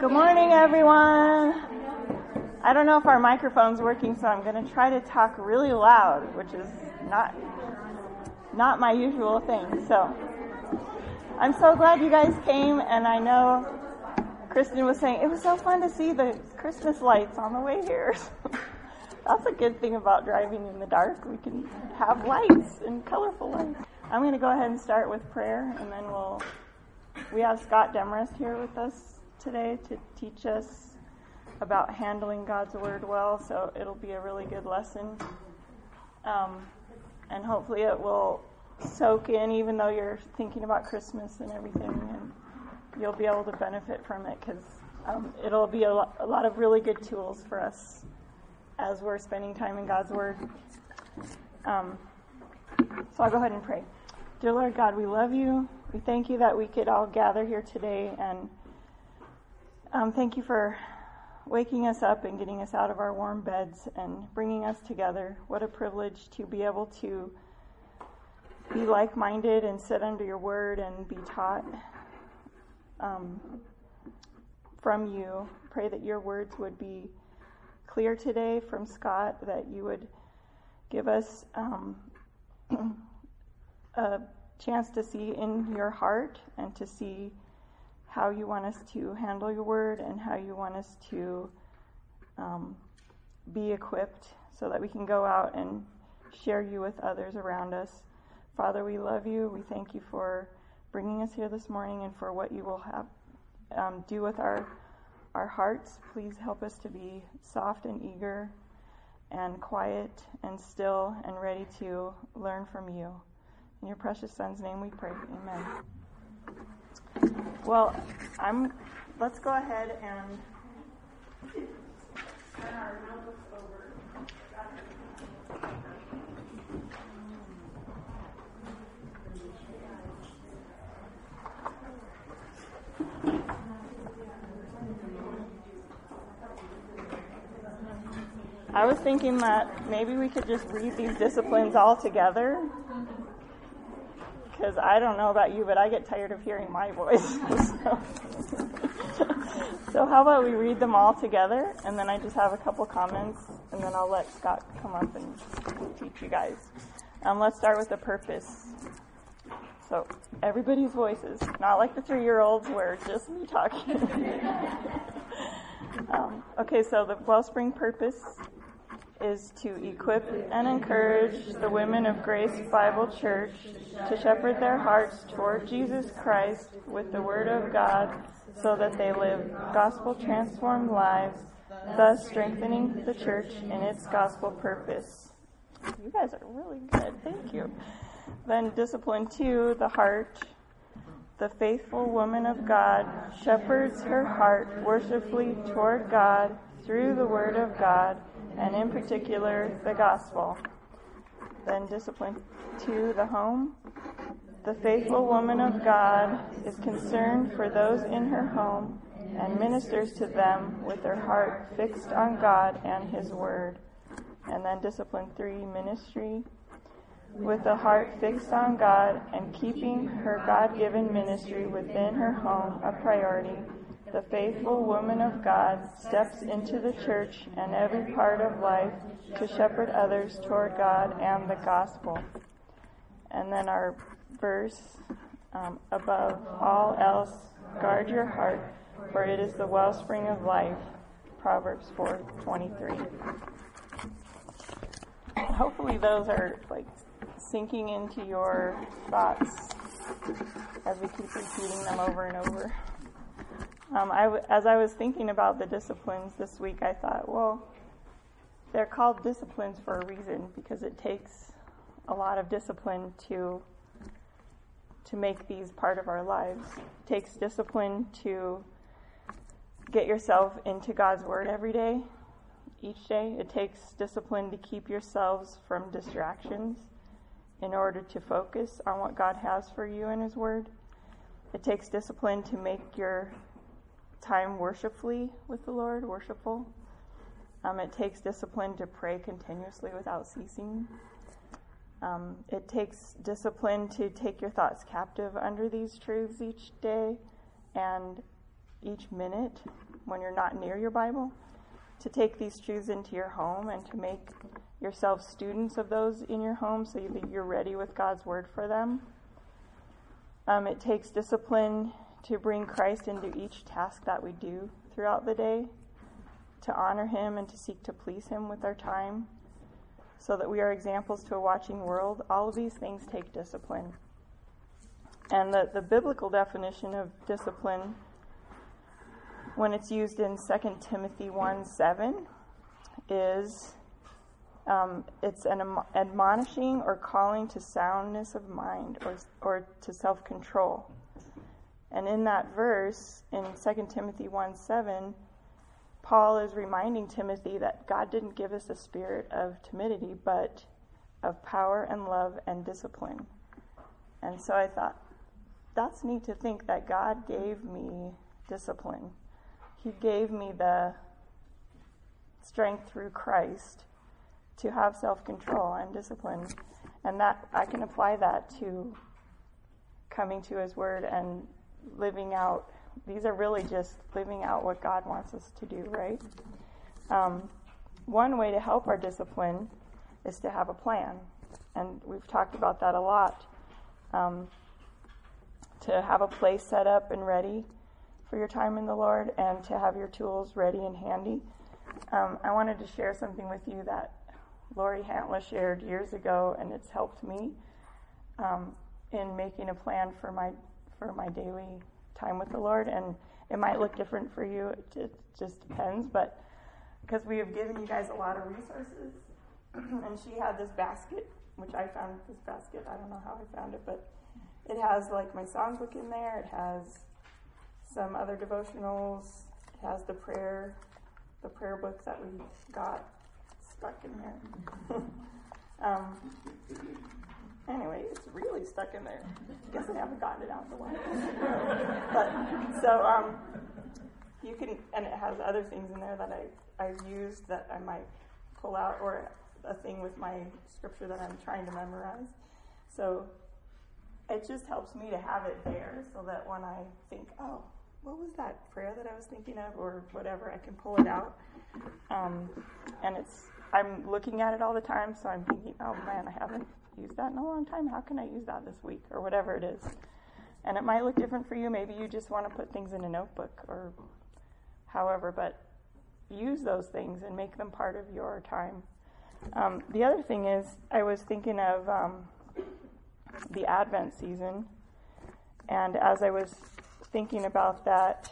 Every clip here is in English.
Good morning, everyone. I don't know if our microphone's working, so I'm going to try to talk really loud, which is not my usual thing. So I'm so glad you guys came, and I know Kristen was saying it was so fun to see the Christmas lights on the way here. That's a good thing about driving in the dark. We can have lights and colorful lights. I'm going to go ahead and start with prayer, and then we have Scott Demarest here with us today to teach us about handling God's Word well, so it'll be a really good lesson. And hopefully it will soak in, even though you're thinking about Christmas and everything, and you'll be able to benefit from it, because it'll be a lot of really good tools for us as we're spending time in God's Word. So I'll go ahead and pray. Dear Lord God, we love you. We thank you that we could all gather here today, and thank you for waking us up and getting us out of our warm beds and bringing us together. What a privilege to be able to be like-minded and sit under your word and be taught from you. Pray that your words would be clear today from Scott, that you would give us a chance to see in your heart and to see how you want us to handle your word and how you want us to be equipped so that we can go out and share you with others around us. Father, we love you. We thank you for bringing us here this morning and for what you will have do with our hearts. Please help us to be soft and eager and quiet and still and ready to learn from you. In your precious Son's name we pray. Amen. Well, let's go ahead and turn our notebooks over. I was thinking that maybe we could just read these disciplines all together, because I don't know about you, but I get tired of hearing my voice. So how about we read them all together, and then I just have a couple comments, and then I'll let Scott come up and teach you guys. Let's start with the purpose. So everybody's voices, not like the 3-year-olds where it's just me talking. Okay, so the Wellspring purpose is to equip and encourage the women of Grace Bible Church to shepherd their hearts toward Jesus Christ with the Word of God so that they live gospel-transformed lives, thus strengthening the church in its gospel purpose. You guys are really good. Thank you. Then Discipline 2, the heart. The faithful woman of God shepherds her heart worshipfully toward God through the Word of God, and in particular, the gospel. Then Discipline 2, the home. The faithful woman of God is concerned for those in her home and ministers to them with her heart fixed on God and His Word. And then Discipline 3, ministry. With a heart fixed on God and keeping her God-given ministry within her home a priority, the faithful woman of God steps into the church and every part of life to shepherd others toward God and the gospel. And then our verse, above all else, guard your heart, for it is the wellspring of life. Proverbs 4:23. Hopefully those are sinking into your thoughts as we keep repeating them over and over. As I was thinking about the disciplines this week, I thought, well, they're called disciplines for a reason, because it takes a lot of discipline to make these part of our lives. It takes discipline to get yourself into God's Word every day, each day. It takes discipline to keep yourselves from distractions in order to focus on what God has for you in His Word. It takes discipline to make your time worshipfully with the Lord, worshipful. It takes discipline to pray continuously without ceasing. It takes discipline to take your thoughts captive under these truths each day and each minute when you're not near your Bible to take these truths into your home and to make yourself students of those in your home so that you're ready with God's word for them. It takes discipline to bring Christ into each task that we do throughout the day, to honor him and to seek to please him with our time so that we are examples to a watching world. All of these things take discipline. And the biblical definition of discipline, when it's used in 2 Timothy 1:7, is it's an admonishing or calling to soundness of mind or to self-control. And in that verse, in 2 Timothy 1:7, Paul is reminding Timothy that God didn't give us a spirit of timidity, but of power and love and discipline. And so I thought, that's neat to think that God gave me discipline. He gave me the strength through Christ to have self-control and discipline. And that I can apply that to coming to his word and living out. These are really just living out what God wants us to do, right? One way to help our discipline is to have a plan. And we've talked about that a lot. To have a place set up and ready for your time in the Lord and to have your tools ready and handy. I wanted to share something with you that Lori Hantla shared years ago, and it's helped me in making a plan for my daily time with the Lord. And it might look different for you. It just depends. But because we have given you guys a lot of resources, and she had this basket, which I found this basket. I don't know how I found it, but it has like my songbook in there. It has some other devotionals. It has the prayer book that we got stuck in there. Anyway, it's really stuck in there. I guess I haven't gotten it out in a while. But so you can, and it has other things in there that I've used that I might pull out, or a thing with my scripture that I'm trying to memorize. So it just helps me to have it there so that when I think, oh, what was that prayer that I was thinking of, or whatever, I can pull it out. And I'm looking at it all the time, so I'm thinking, oh man, I haven't used that in a long time. How can I use that this week, or whatever it is? And it might look different for you. Maybe you just want to put things in a notebook or however, but use those things and make them part of your time. The other thing is, I was thinking of the Advent season, and as I was thinking about that,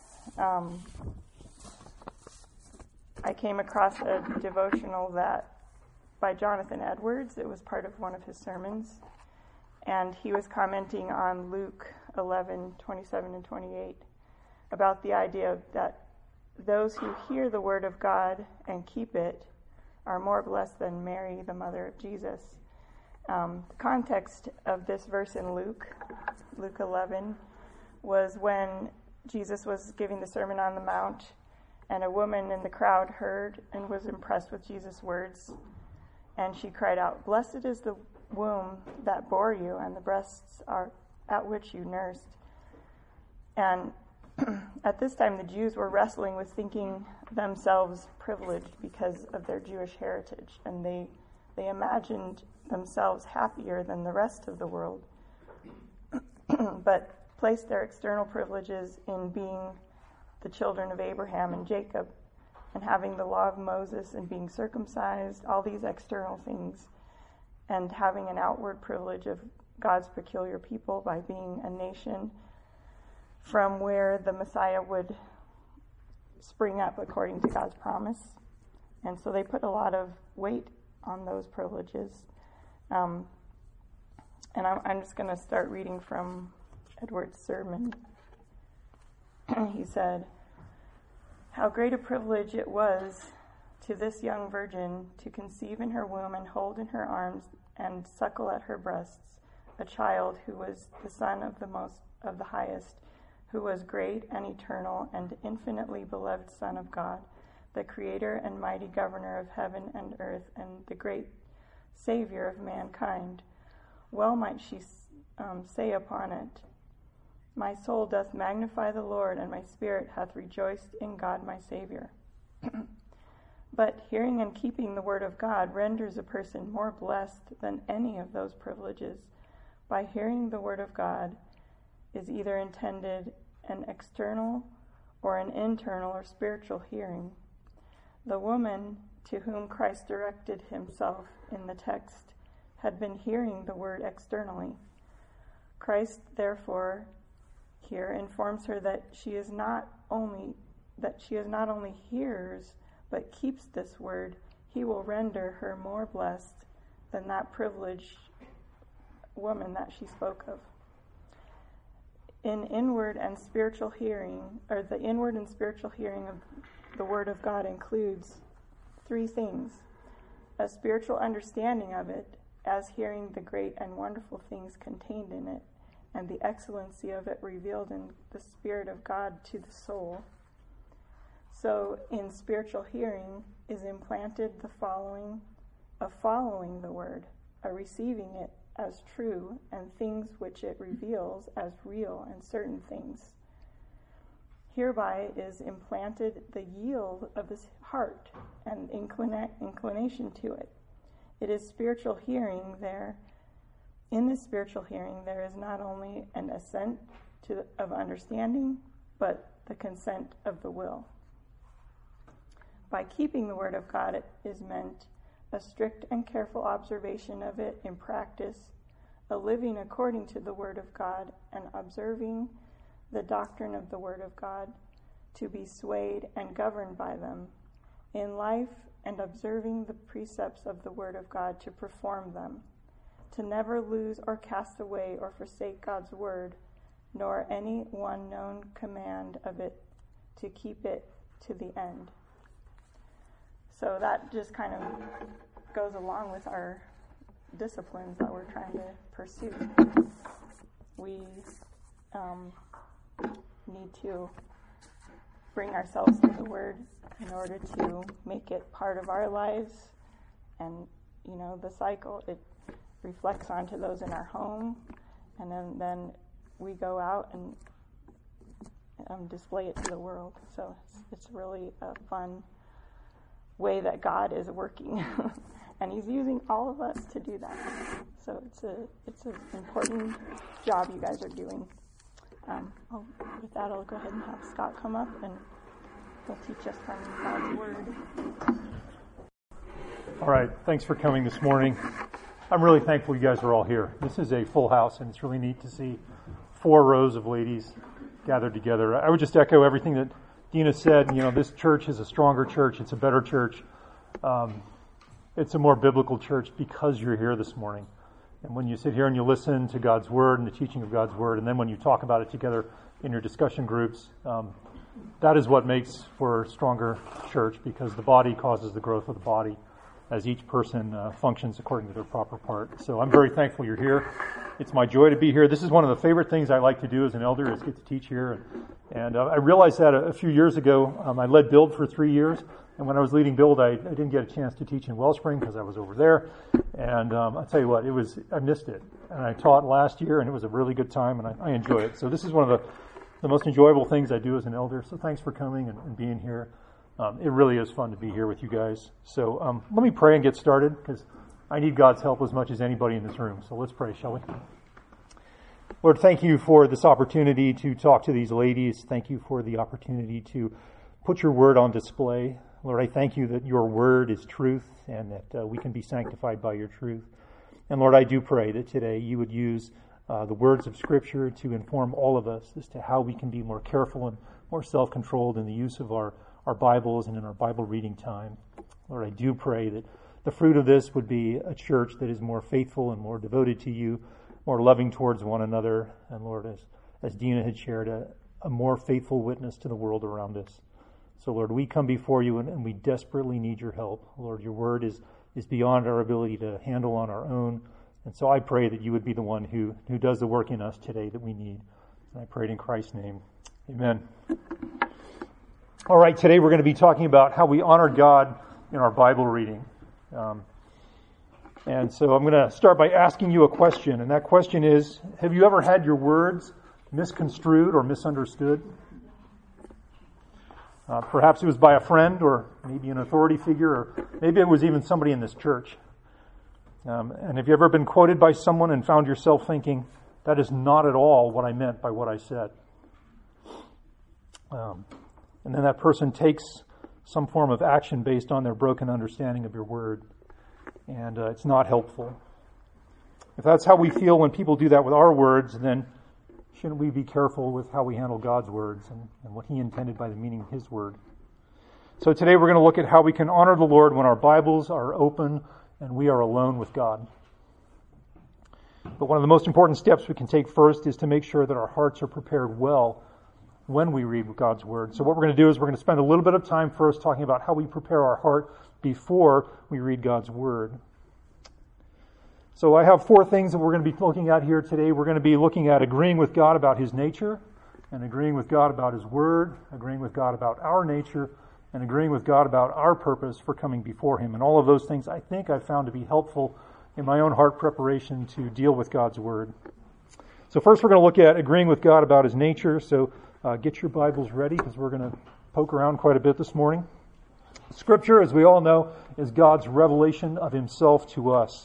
I came across a devotional that by Jonathan Edwards. It was part of one of his sermons, and he was commenting on Luke 11:27 and 28 about the idea that those who hear the word of God and keep it are more blessed than Mary, the mother of Jesus. The context of this verse in Luke 11, was when Jesus was giving the Sermon on the Mount, and a woman in the crowd heard and was impressed with Jesus' words, and she cried out, "Blessed is the womb that bore you, and the breasts are at which you nursed." And at this time, the Jews were wrestling with thinking themselves privileged because of their Jewish heritage, and they imagined themselves happier than the rest of the world, but placed their external privileges in being the children of Abraham and Jacob, and having the law of Moses and being circumcised, all these external things, and having an outward privilege of God's peculiar people by being a nation from where the Messiah would spring up according to God's promise. And so they put a lot of weight on those privileges. And I'm just going to start reading from Edward's sermon. He said, "How great a privilege it was to this young virgin to conceive in her womb and hold in her arms and suckle at her breasts a child who was the Son of the Highest, who was great and eternal and infinitely beloved Son of God, the Creator and mighty Governor of heaven and earth, and the great Savior of mankind. Well might she say upon it, My soul doth magnify the Lord, and my spirit hath rejoiced in God my Savior. But hearing and keeping the word of God renders a person more blessed than any of those privileges. By hearing the word of God is either intended an external or an internal or spiritual hearing. The woman to whom Christ directed himself in the text had been hearing the word externally. Christ, therefore, here informs her that she is not only hears, but keeps this word. He will render her more blessed than that privileged woman that she spoke of. The inward and spiritual hearing of the word of God includes three things: a spiritual understanding of it, as hearing the great and wonderful things contained in it, and the excellency of it revealed in the Spirit of God to the soul. So in spiritual hearing is implanted the following the word, a receiving it as true, and things which it reveals as real and certain things. Hereby is implanted the yield of the heart and inclination to it. It is spiritual hearing there. In this spiritual hearing, there is not only an assent of understanding, but the consent of the will. By keeping the word of God, it is meant a strict and careful observation of it in practice, a living according to the word of God, and observing the doctrine of the word of God, to be swayed and governed by them in life, and observing the precepts of the word of God to perform them, to never lose or cast away or forsake God's word, nor any one known command of it, to keep it to the end. So that just kind of goes along with our disciplines that we're trying to pursue. We need to bring ourselves to the word in order to make it part of our lives. And, the cycle, it reflects onto those in our home, and then we go out and display it to the world. So it's really a fun way that God is working, and He's using all of us to do that. So it's an important job you guys are doing. With that, I'll go ahead and have Scott come up, and he'll teach us from God's Word. All right, thanks for coming this morning. I'm really thankful you guys are all here. This is a full house, and it's really neat to see 4 rows of ladies gathered together. I would just echo everything that Dina said. This church is a stronger church. It's a better church. It's a more biblical church because you're here this morning. And when you sit here and you listen to God's Word and the teaching of God's Word, and then when you talk about it together in your discussion groups, that is what makes for a stronger church, because the body causes the growth of the body as each person functions according to their proper part. So I'm very thankful you're here. It's my joy to be here. This is one of the favorite things I like to do as an elder, is get to teach here. And I realized that a few years ago. I led Build for 3 years, and when I was leading Build, I didn't get a chance to teach in Wellspring because I was over there. And I'll tell you what, I missed it. And I taught last year, and it was a really good time, and I enjoy it. So this is one of the most enjoyable things I do as an elder. So thanks for coming and being here. It really is fun to be here with you guys. So let me pray and get started, because I need God's help as much as anybody in this room. So let's pray, shall we? Lord, thank you for this opportunity to talk to these ladies. Thank you for the opportunity to put your word on display. Lord, I thank you that your word is truth, and that we can be sanctified by your truth. And Lord, I do pray that today you would use the words of Scripture to inform all of us as to how we can be more careful and more self-controlled in the use of our Bibles and in our Bible reading time. Lord, I do pray that the fruit of this would be a church that is more faithful and more devoted to you, more loving towards one another, and Lord, as Dina had shared, a more faithful witness to the world around us. So Lord, we come before you and we desperately need your help. Lord, your word is beyond our ability to handle on our own. And so I pray that you would be the one who does the work in us today that we need. And I pray it in Christ's name. Amen. All right, today we're going to be talking about how we honor God in our Bible reading. And so I'm going to start by asking you a question. And that question is, have you ever had your words misconstrued or misunderstood. Perhaps it was by a friend or maybe an authority figure, or maybe it was even somebody in this church. And have you ever been quoted by someone and found yourself thinking, that is not at all what I meant by what I said? And then that person takes some form of action based on their broken understanding of your word. And it's not helpful. If that's how we feel when people do that with our words, then shouldn't we be careful with how we handle God's words and what He intended by the meaning of His word? So today we're going to look at how we can honor the Lord when our Bibles are open and we are alone with God. But one of the most important steps we can take first is to make sure that our hearts are prepared well when we read God's word. So what we're going to do is we're going to spend a little bit of time first talking about how we prepare our heart before we read God's word. So I have 4 things that we're going to be looking at here today. We're going to be looking at agreeing with God about His nature, and agreeing with God about His word, agreeing with God about our nature, and agreeing with God about our purpose for coming before Him. And all of those things I think I've found to be helpful in my own heart preparation to deal with God's word. So first we're going to look at agreeing with God about His nature. So get your Bibles ready because we're going to poke around quite a bit this morning. Scripture, as we all know, is God's revelation of Himself to us.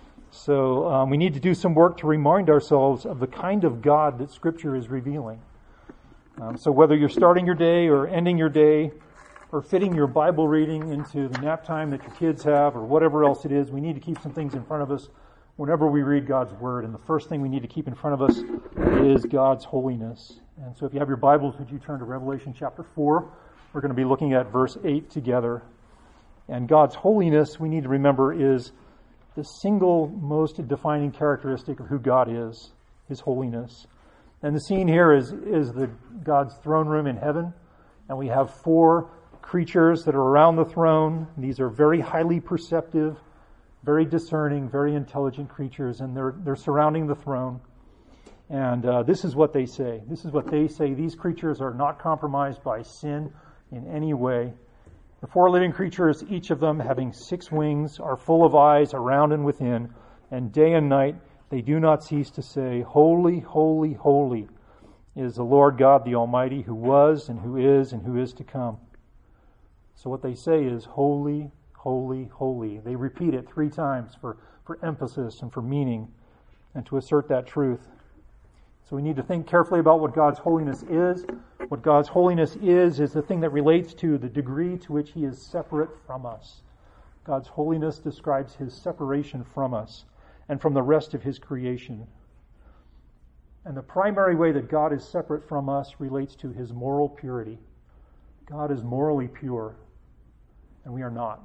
So we need to do some work to remind ourselves of the kind of God that Scripture is revealing. So whether you're starting your day or ending your day or fitting your Bible reading into the nap time that your kids have or whatever else it is, we need to keep some things in front of us whenever we read God's Word. And the first thing we need to keep in front of us is God's holiness. And so if you have your Bibles, would you turn to Revelation chapter 4? We're going to be looking at verse 8 together. And God's holiness, we need to remember, is the single most defining characteristic of who God is, His holiness. And the scene here is God's throne room in heaven. And we have 4 creatures that are around the throne. These are very highly perceptive, very discerning, very intelligent creatures, and they're surrounding the throne. And this is what they say. This is what they say. These creatures are not compromised by sin in any way. The 4 living creatures, each of them having 6 wings, are full of eyes around and within, and day and night they do not cease to say, Holy, holy, holy is the Lord God the Almighty, who was and who is to come. So what they say is, Holy, holy, holy. They repeat it 3 times for emphasis and for meaning and to assert that truth. So we need to think carefully about what God's holiness is. What God's holiness is the thing that relates to the degree to which He is separate from us. God's holiness describes His separation from us and from the rest of His creation. And the primary way that God is separate from us relates to His moral purity. God is morally pure, and we are not.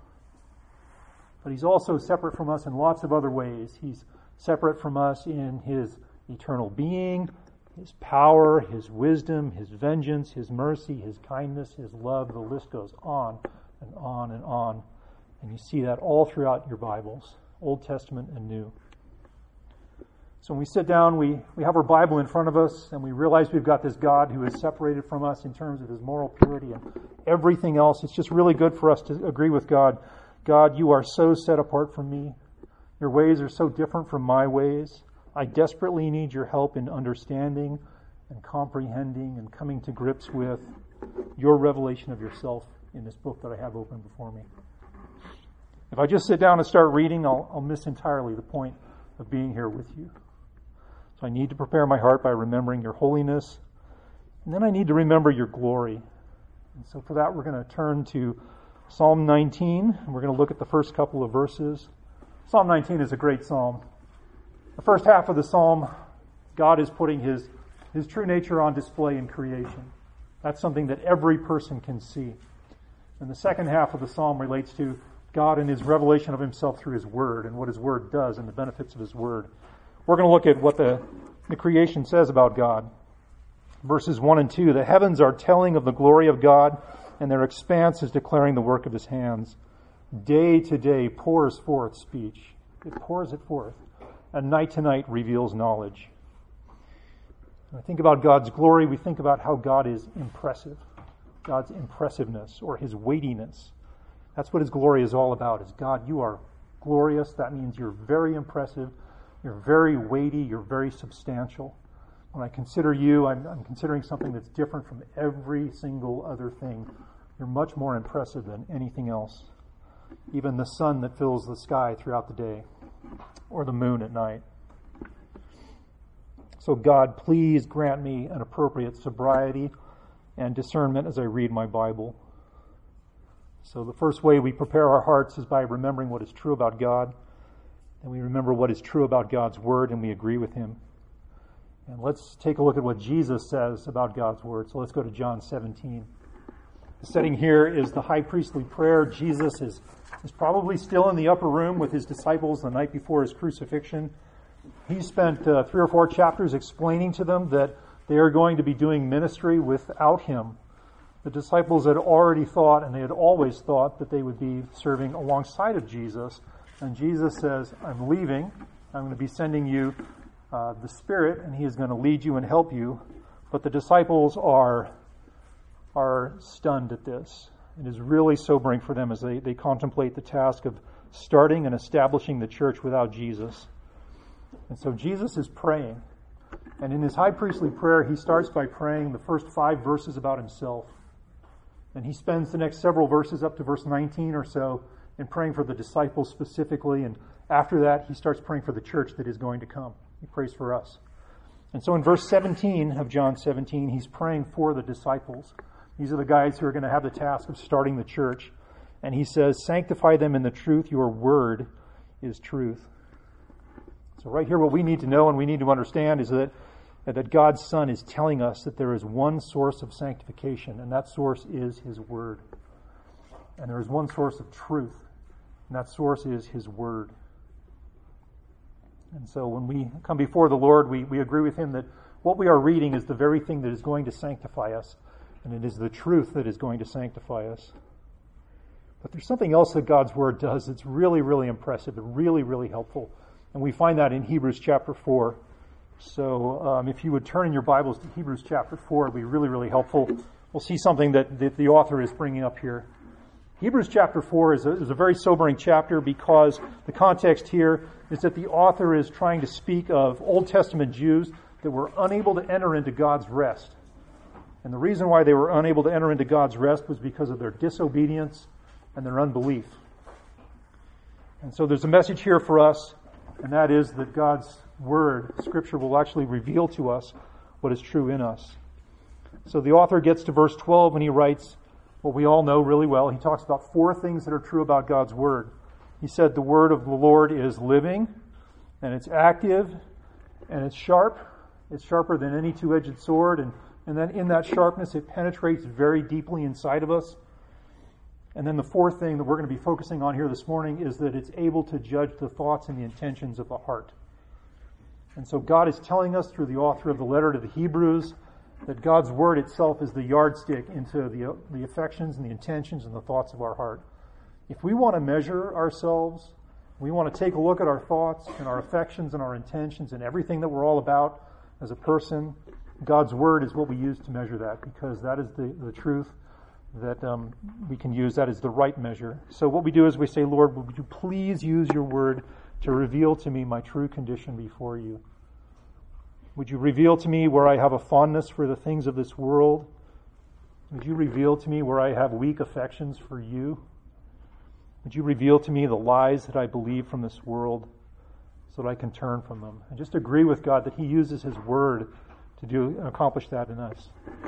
But He's also separate from us in lots of other ways. He's separate from us in His eternal being, His power, His wisdom, His vengeance, His mercy, His kindness, His love. The list goes on and on and on. And you see that all throughout your Bibles, Old Testament and New. So when we sit down, we have our Bible in front of us, and we realize we've got this God who is separated from us in terms of His moral purity and everything else. It's just really good for us to agree with God. God, you are so set apart from me. Your ways are so different from my ways. I desperately need your help in understanding and comprehending and coming to grips with your revelation of yourself in this book that I have open before me. If I just sit down and start reading, I'll miss entirely the point of being here with you. So I need to prepare my heart by remembering your holiness, and then I need to remember your glory. And so for that, we're going to turn to Psalm 19, and we're going to look at the first couple of verses. Psalm 19 is a great psalm. The first half of the psalm, God is putting His true nature on display in creation. That's something that every person can see. And the second half of the psalm relates to God and His revelation of Himself through His Word and what His Word does and the benefits of His Word. We're going to look at what the creation says about God. Verses 1 and 2, the heavens are telling of the glory of God, and their expanse is declaring the work of His hands. Day to day pours forth speech. It pours it forth. And night to night reveals knowledge. When we think about God's glory, we think about how God is impressive. God's impressiveness or His weightiness. That's what His glory is all about. Is God, you are glorious. That means you're very impressive. You're very weighty. You're very substantial. When I consider you, I'm considering something that's different from every single other thing. You're much more impressive than anything else. Even the sun that fills the sky throughout the day, or the moon at night. So God, please grant me an appropriate sobriety and discernment as I read my Bible. So the first way we prepare our hearts is by remembering what is true about God. And we remember what is true about God's Word, and we agree with Him. And let's take a look at what Jesus says about God's Word. So let's go to John 17. The setting here is the high priestly prayer. Jesus is probably still in the upper room with his disciples the night before his crucifixion. He spent 3 or 4 chapters explaining to them that they are going to be doing ministry without him. The disciples had already thought, and they had always thought, that they would be serving alongside of Jesus. And Jesus says, I'm leaving. I'm going to be sending you the Spirit, and He is going to lead you and help you. But the disciples are stunned at this. It is really sobering for them as they contemplate the task of starting and establishing the church without Jesus. And so Jesus is praying. And in his high priestly prayer, he starts by praying the first 5 verses about himself. And he spends the next several verses up to verse 19 or so in praying for the disciples specifically. And after that, he starts praying for the church that is going to come. He prays for us. And so in verse 17 of John 17, he's praying for the disciples. These are the guys who are going to have the task of starting the church. And he says, sanctify them in the truth. Your word is truth. So right here, what we need to know and we need to understand is that God's Son is telling us that there is one source of sanctification, and that source is His Word. And there is one source of truth, and that source is His Word. And so when we come before the Lord, we agree with Him that what we are reading is the very thing that is going to sanctify us, and it is the truth that is going to sanctify us. But there's something else that God's Word does that's really, really impressive and really, really helpful. And we find that in Hebrews chapter 4. So if you would turn in your Bibles to Hebrews chapter 4, it would be really, really helpful. We'll see something that the author is bringing up here. Hebrews chapter 4 is a very sobering chapter because the context here is that the author is trying to speak of Old Testament Jews that were unable to enter into God's rest. And the reason why they were unable to enter into God's rest was because of their disobedience and their unbelief. And so there's a message here for us, and that is that God's Word, Scripture, will actually reveal to us what is true in us. So the author gets to verse 12 and he writes what we all know really well. He talks about 4 things that are true about God's Word. He said the Word of the Lord is living, and it's active, and it's sharp. It's sharper than any two-edged sword, and then in that sharpness it penetrates very deeply inside of us. And then the 4th thing that we're going to be focusing on here this morning is that it's able to judge the thoughts and the intentions of the heart. And so God is telling us through the author of the letter to the Hebrews that God's Word itself is the yardstick into the affections and the intentions and the thoughts of our heart. If we want to measure ourselves, we want to take a look at our thoughts and our affections and our intentions and everything that we're all about as a person, God's Word is what we use to measure that, because that is the truth that we can use. That is the right measure. So what we do is we say, Lord, would you please use your Word to reveal to me my true condition before you? Would you reveal to me where I have a fondness for the things of this world? Would you reveal to me where I have weak affections for you? Would you reveal to me the lies that I believe from this world so that I can turn from them? And just agree with God that He uses His Word to accomplish that in us.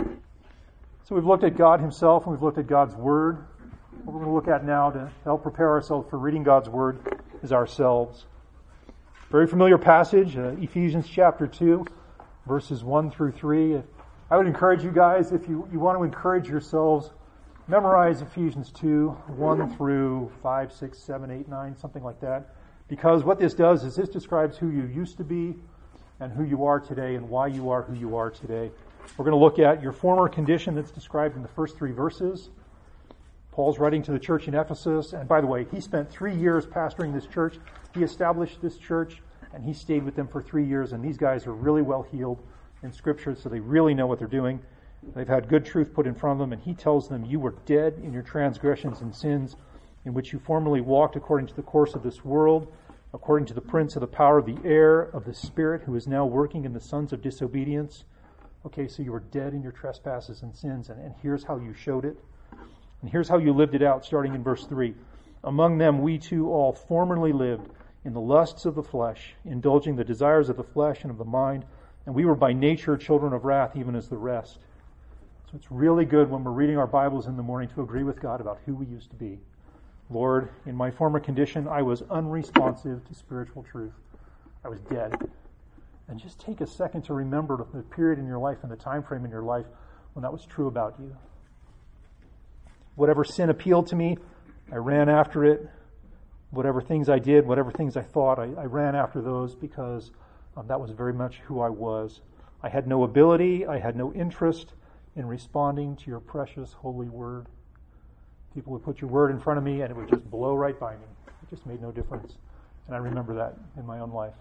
So we've looked at God Himself and we've looked at God's Word. What we're going to look at now to help prepare ourselves for reading God's Word is ourselves. Very familiar passage, Ephesians chapter 2, verses 1 through 3. I would encourage you guys, if you want to encourage yourselves, memorize Ephesians 2, 1 through 5, 6, 7, 8, 9, something like that. Because what this does is this describes who you used to be and who you are today and why you are who you are today. We're going to look at your former condition that's described in the first 3 verses. Paul's writing to the church in Ephesus, and by the way, he spent 3 years pastoring this church. He established this church, and he stayed with them for 3 years, and these guys are really well heeled in Scripture, so they really know what they're doing. They've had good truth put in front of them, and he tells them, you were dead in your transgressions and sins, in which you formerly walked according to the course of this world, according to the prince of the power of the air, of the Spirit who is now working in the sons of disobedience. Okay, so you were dead in your trespasses and sins, and here's how you showed it. And here's how you lived it out, starting in verse 3. Among them we too all formerly lived in the lusts of the flesh, indulging the desires of the flesh and of the mind, and we were by nature children of wrath, even as the rest. So it's really good when we're reading our Bibles in the morning to agree with God about who we used to be. Lord, in my former condition, I was unresponsive to spiritual truth. I was dead. And just take a second to remember the period in your life and the time frame in your life when that was true about you. Whatever sin appealed to me, I ran after it. Whatever things I did, whatever things I thought, I ran after those because that was very much who I was. I had no ability, I had no interest in responding to your precious holy word. People would put your word in front of me and it would just blow right by me. It just made no difference. And I remember that in my own life.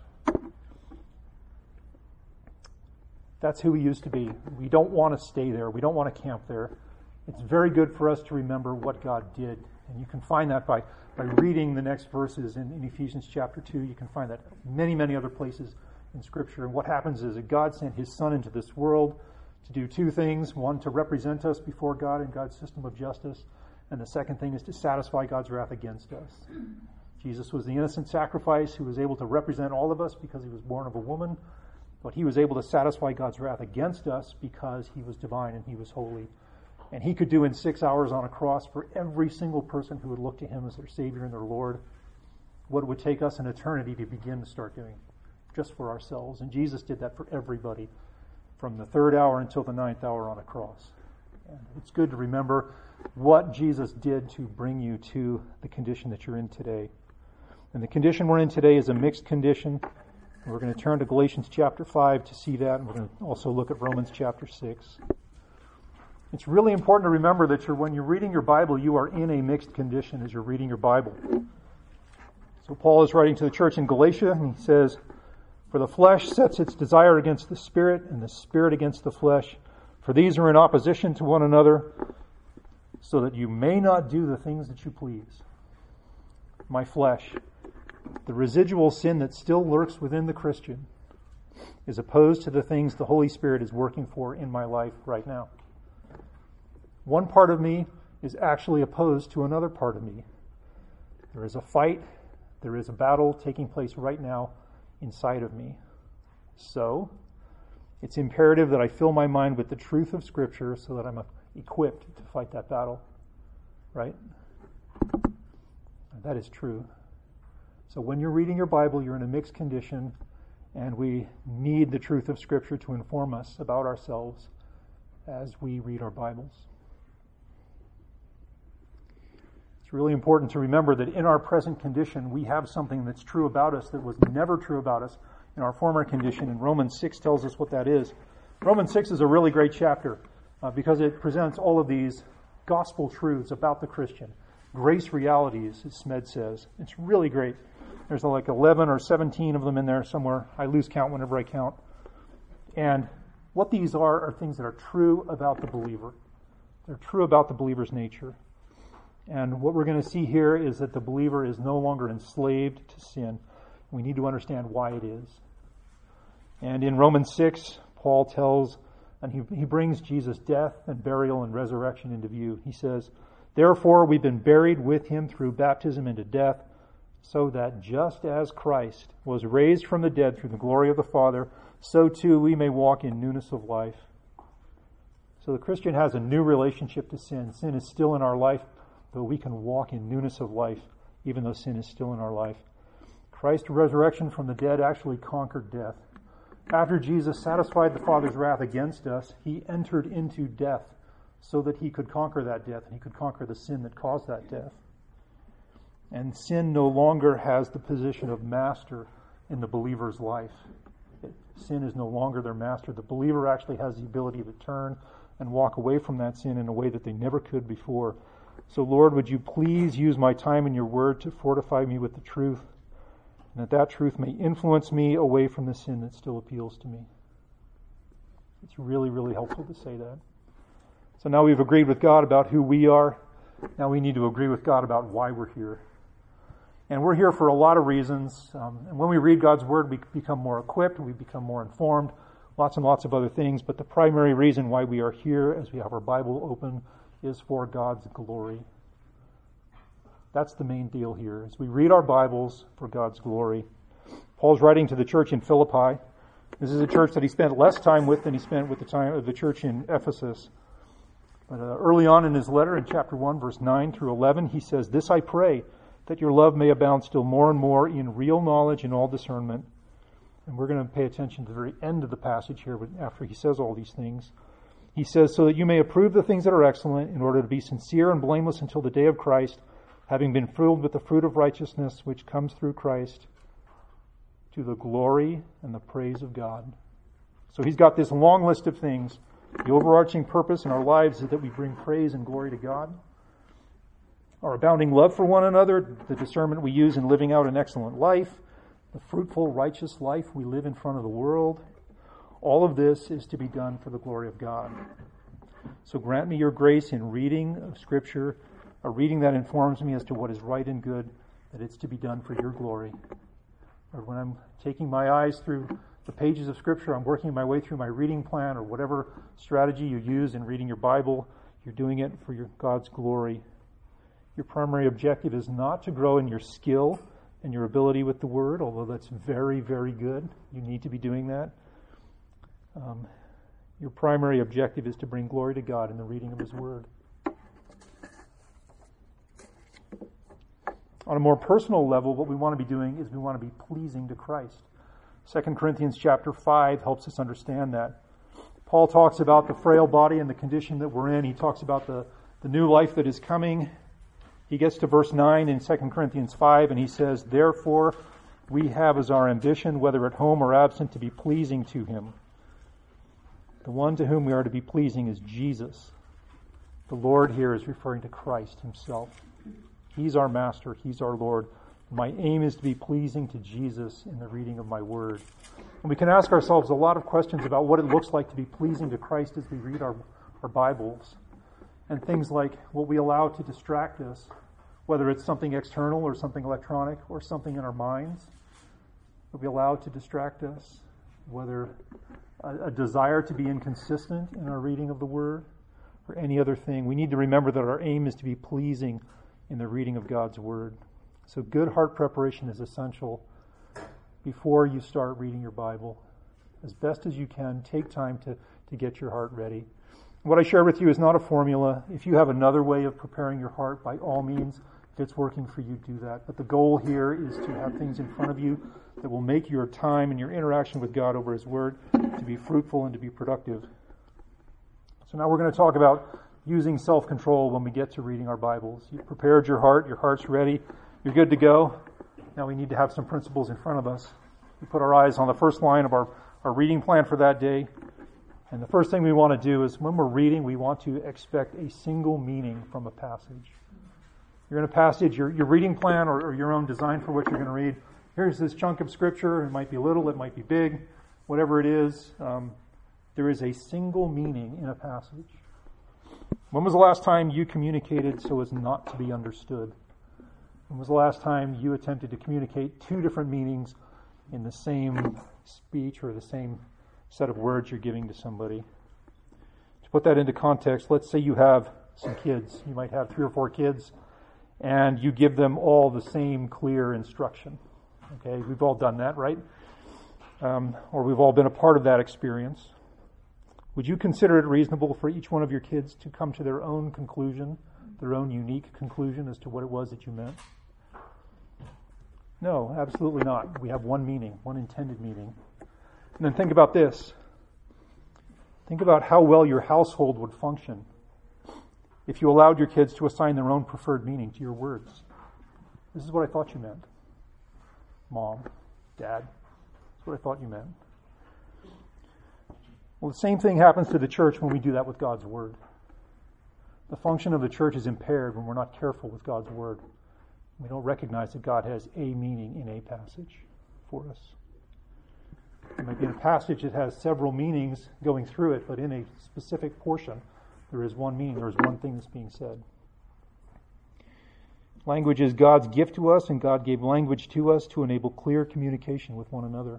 That's who we used to be. We don't want to stay there. We don't want to camp there. It's very good for us to remember what God did. And you can find that by reading the next verses in Ephesians chapter 2. You can find that many, many other places in Scripture. And what happens is that God sent His Son into this world to do two things. One, to represent us before God in God's system of justice. And the second thing is to satisfy God's wrath against us. Jesus was the innocent sacrifice who was able to represent all of us because He was born of a woman. But He was able to satisfy God's wrath against us because He was divine and He was holy. And He could do in 6 hours on a cross for every single person who would look to Him as their Savior and their Lord what it would take us an eternity to begin to start doing just for ourselves. And Jesus did that for everybody from the 3rd hour until the 9th hour on a cross. And it's good to remember what Jesus did to bring you to the condition that you're in today. And the condition we're in today is a mixed condition. We're going to turn to Galatians chapter 5 to see that, and we're going to also look at Romans chapter 6. It's really important to remember that when you're reading your Bible, you are in a mixed condition as you're reading your Bible. So Paul is writing to the church in Galatia, and he says, "For the flesh sets its desire against the Spirit, and the Spirit against the flesh. For these are in opposition to one another, so that you may not do the things that you please." My flesh, the residual sin that still lurks within the Christian, is opposed to the things the Holy Spirit is working for in my life right now. One part of me is actually opposed to another part of me. There is a fight, there is a battle taking place right now inside of me. So, it's imperative that I fill my mind with the truth of Scripture so that I'm equipped to fight that battle. Right? That is true. So when you're reading your Bible, you're in a mixed condition, and we need the truth of Scripture to inform us about ourselves as we read our Bibles. It's really important to remember that in our present condition, we have something that's true about us that was never true about us in our former condition, and Romans 6 tells us what that is. Romans 6 is a really great chapter because it presents all of these gospel truths about the Christian. Grace realities, as Smed says. It's really great. There's like 11 or 17 of them in there somewhere. I lose count whenever I count. And what these are things that are true about the believer. They're true about the believer's nature. And what we're going to see here is that the believer is no longer enslaved to sin. We need to understand why it is. And in Romans 6, Paul tells, and he brings Jesus' death and burial and resurrection into view. He says, "Therefore we've been buried with Him through baptism into death, so that just as Christ was raised from the dead through the glory of the Father, so too we may walk in newness of life." So the Christian has a new relationship to sin. Sin is still in our life, but we can walk in newness of life, even though sin is still in our life. Christ's resurrection from the dead actually conquered death. After Jesus satisfied the Father's wrath against us, He entered into death so that He could conquer that death, and He could conquer the sin that caused that death. And sin no longer has the position of master in the believer's life. Sin is no longer their master. The believer actually has the ability to turn and walk away from that sin in a way that they never could before. So Lord, would you please use my time in your word to fortify me with the truth, and that truth may influence me away from the sin that still appeals to me. It's really, really helpful to say that. So now we've agreed with God about who we are. Now we need to agree with God about why we're here. And we're here for a lot of reasons. And when we read God's Word, we become more equipped, we become more informed, lots and lots of other things. But the primary reason why we are here as we have our Bible open is for God's glory. That's the main deal here, is we read our Bibles for God's glory. Paul's writing to the church in Philippi. This is a church that he spent less time with than he spent with the time of the church in Ephesus. But early on in his letter, in chapter 1, verse 9 through 11, he says, "This I pray, that your love may abound still more and more in real knowledge and all discernment." And we're going to pay attention to the very end of the passage here after he says all these things. He says, "So that you may approve the things that are excellent, in order to be sincere and blameless until the day of Christ, having been filled with the fruit of righteousness which comes through Christ, to the glory and the praise of God." So he's got this long list of things. The overarching purpose in our lives is that we bring praise and glory to God. Our abounding love for one another, the discernment we use in living out an excellent life, the fruitful, righteous life we live in front of the world, all of this is to be done for the glory of God. So grant me your grace in reading of Scripture, a reading that informs me as to what is right and good, that it's to be done for your glory. Or when I'm taking my eyes through the pages of Scripture, I'm working my way through my reading plan, or whatever strategy you use in reading your Bible, you're doing it for God's glory. Your primary objective is not to grow in your skill and your ability with the Word, although that's very, very good. You need to be doing that. Your primary objective is to bring glory to God in the reading of His Word. On a more personal level, what we want to be doing is we want to be pleasing to Christ. 2 Corinthians chapter 5 helps us understand that. Paul talks about the frail body and the condition that we're in. He talks about the new life that is coming. He gets to verse 9 in 2 Corinthians 5 and he says, "Therefore we have as our ambition, whether at home or absent, to be pleasing to Him." The one to whom we are to be pleasing is Jesus. The Lord here is referring to Christ Himself. He's our Master. He's our Lord. My aim is to be pleasing to Jesus in the reading of my Word. And we can ask ourselves a lot of questions about what it looks like to be pleasing to Christ as we read our Bibles. And things like what we allow to distract us, whether it's something external or something electronic or something in our minds. What we allow to distract us, whether a desire to be inconsistent in our reading of the Word or any other thing. We need to remember that our aim is to be pleasing in the reading of God's Word. So good heart preparation is essential before you start reading your Bible. As best as you can, take time to get your heart ready. What I share with you is not a formula. If you have another way of preparing your heart, by all means, if it's working for you, do that. But the goal here is to have things in front of you that will make your time and your interaction with God over His Word to be fruitful and to be productive. So now we're going to talk about using self-control when we get to reading our Bibles. You've prepared your heart's ready, you're good to go. Now we need to have some principles in front of us. We put our eyes on the first line of our reading plan for that day. And the first thing we want to do is when we're reading, we want to expect a single meaning from a passage. You're in a passage, your reading plan or your own design for what you're going to read. Here's this chunk of Scripture. It might be little, it might be big, whatever it is. There is a single meaning in a passage. When was the last time you communicated so as not to be understood? When was the last time you attempted to communicate two different meanings in the same speech or the same set of words you're giving to somebody? To put that into context, let's say you have some kids. You might have 3 or 4 kids, and you give them all the same clear instruction. Okay, we've all done that, right? Or we've all been a part of that experience. Would you consider it reasonable for each one of your kids to come to their own conclusion, their own unique conclusion as to what it was that you meant? No, absolutely not. We have one meaning, one intended meaning. And then think about this. Think about how well your household would function if you allowed your kids to assign their own preferred meaning to your words. This is what I thought you meant. Mom, Dad, that's what I thought you meant. Well, the same thing happens to the church when we do that with God's Word. The function of the church is impaired when we're not careful with God's Word. We don't recognize that God has a meaning in a passage for us. It might be in a passage that has several meanings going through it, but in a specific portion, there is one meaning, there is one thing that's being said. Language is God's gift to us, and God gave language to us to enable clear communication with one another.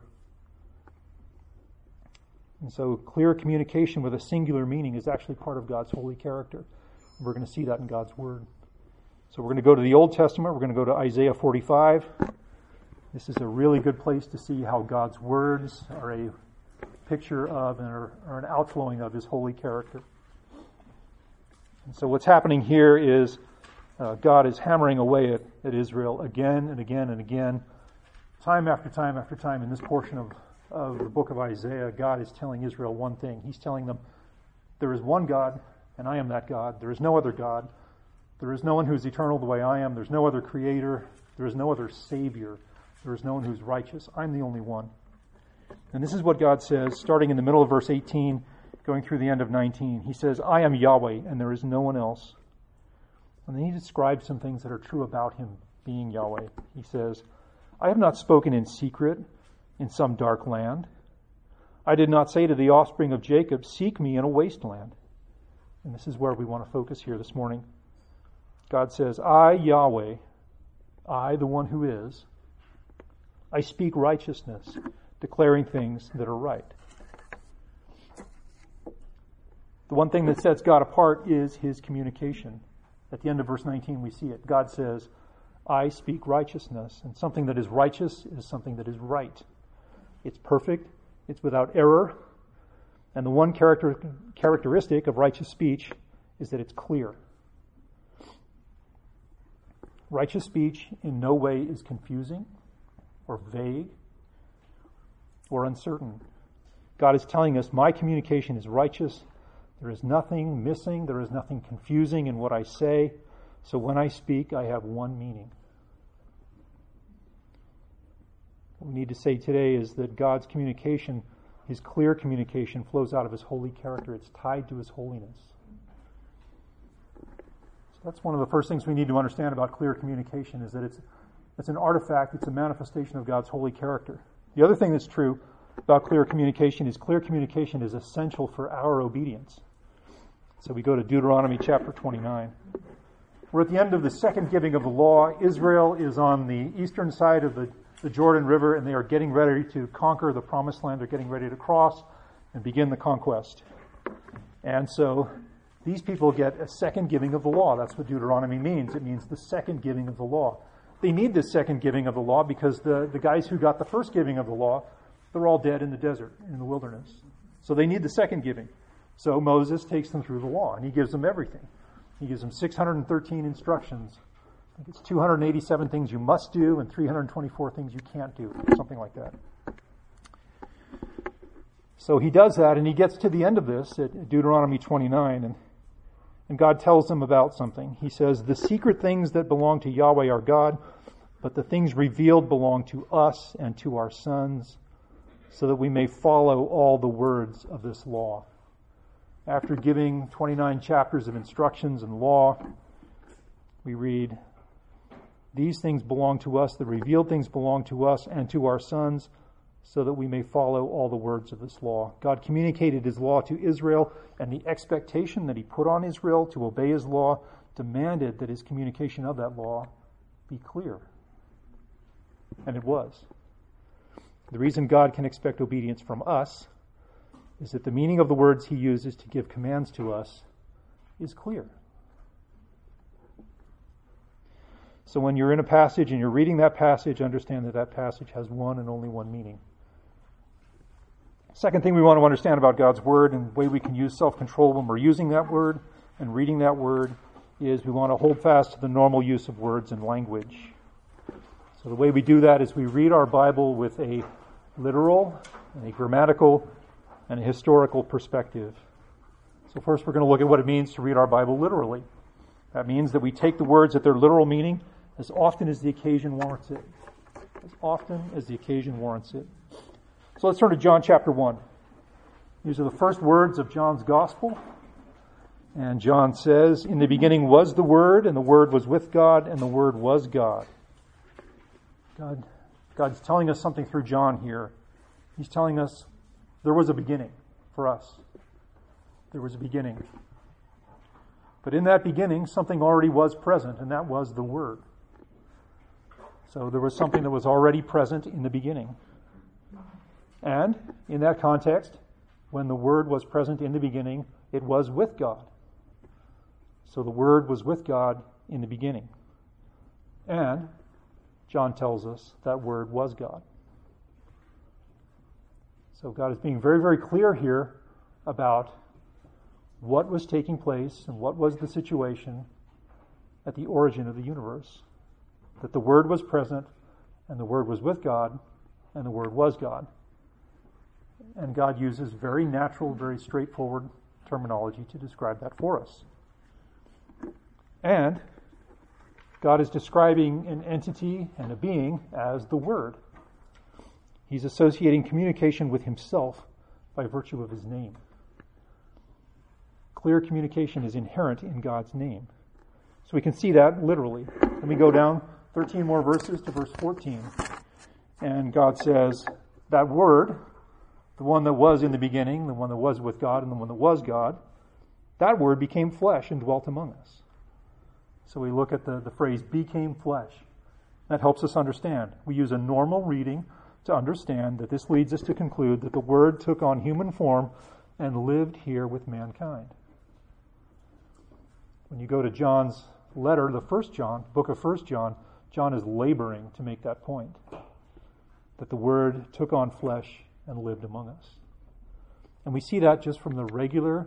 And so clear communication with a singular meaning is actually part of God's holy character. We're going to see that in God's Word. So we're going to go to the Old Testament. We're going to go to Isaiah 45. This is a really good place to see how God's words are a picture of and are an outflowing of His holy character. And so what's happening here is God is hammering away at Israel again and again and again. Time after time after time in this portion of the book of Isaiah, God is telling Israel one thing. He's telling them, there is one God, and I am that God. There is no other God. There is no one who is eternal the way I am. There's no other creator. There is no other savior. There is no one who's righteous. I'm the only one. And this is what God says, starting in the middle of verse 18, going through the end of 19. He says, I am Yahweh, and there is no one else. And then he describes some things that are true about him being Yahweh. He says, I have not spoken in secret in some dark land. I did not say to the offspring of Jacob, seek me in a wasteland. And this is where we want to focus here this morning. God says, I, Yahweh, I, the one who is, I speak righteousness, declaring things that are right. The one thing that sets God apart is His communication. At the end of verse 19, we see it. God says, I speak righteousness. And something that is righteous is something that is right. It's perfect. It's without error. And the one characteristic of righteous speech is that it's clear. Righteous speech in no way is confusing or vague or uncertain. God is telling us, my communication is righteous. There is nothing missing. There is nothing confusing in what I say. So when I speak, I have one meaning. What we need to say today is that God's communication, His clear communication, flows out of His holy character. It's tied to His holiness. So that's one of the first things we need to understand about clear communication, is that it's an artifact, it's a manifestation of God's holy character. The other thing that's true about clear communication is essential for our obedience. So we go to Deuteronomy chapter 29. We're at the end of the second giving of the law. Israel is on the eastern side of the Jordan River, and they are getting ready to conquer the promised land. They're getting ready to cross and begin the conquest. And so these people get a second giving of the law. That's what Deuteronomy means. It means the second giving of the law. They need this second giving of the law because the guys who got the first giving of the law, they're all dead in the desert, in the wilderness. So they need the second giving. So Moses takes them through the law, and he gives them everything. He gives them 613 instructions. I think it's 287 things you must do and 324 things you can't do, something like that. So he does that, and he gets to the end of this at Deuteronomy 29, and God tells them about something. He says, the secret things that belong to Yahweh our God, but the things revealed belong to us and to our sons, so that we may follow all the words of this law. After giving 29 chapters of instructions and law, we read, these things belong to us, the revealed things belong to us and to our sons, so that we may follow all the words of this law. God communicated His law to Israel, and the expectation that He put on Israel to obey His law demanded that His communication of that law be clear. And it was. The reason God can expect obedience from us is that the meaning of the words He uses to give commands to us is clear. So when you're in a passage and you're reading that passage, understand that that passage has one and only one meaning. Second thing we want to understand about God's Word and the way we can use self-control when we're using that Word and reading that Word is we want to hold fast to the normal use of words and language. So the way we do that is we read our Bible with a literal, and a grammatical, and a historical perspective. So first we're going to look at what it means to read our Bible literally. That means that we take the words at their literal meaning as often as the occasion warrants it. As often as the occasion warrants it. So let's turn to John chapter 1. These are the first words of John's Gospel. And John says, in the beginning was the Word, and the Word was with God, and the Word was God. God's telling us something through John here. He's telling us there was a beginning for us. There was a beginning. But in that beginning, something already was present, and that was the Word. So there was something that was already present in the beginning. And in that context, when the Word was present in the beginning, it was with God. So the Word was with God in the beginning. And John tells us that Word was God. So God is being very, very clear here about what was taking place and what was the situation at the origin of the universe. That the Word was present, and the Word was with God, and the Word was God. And God uses very natural, very straightforward terminology to describe that for us. And God is describing an entity and a being as the Word. He's associating communication with himself by virtue of his name. Clear communication is inherent in God's name. So we can see that literally. Let me go down 13 more verses to verse 14. And God says, that Word, the one that was in the beginning, the one that was with God, and the one that was God, that Word became flesh and dwelt among us. So we look at the phrase, became flesh. That helps us understand. We use a normal reading to understand that this leads us to conclude that the Word took on human form and lived here with mankind. When you go to John's letter, the book of 1 John, John is laboring to make that point. That the Word took on flesh and lived among us. And we see that just from the regular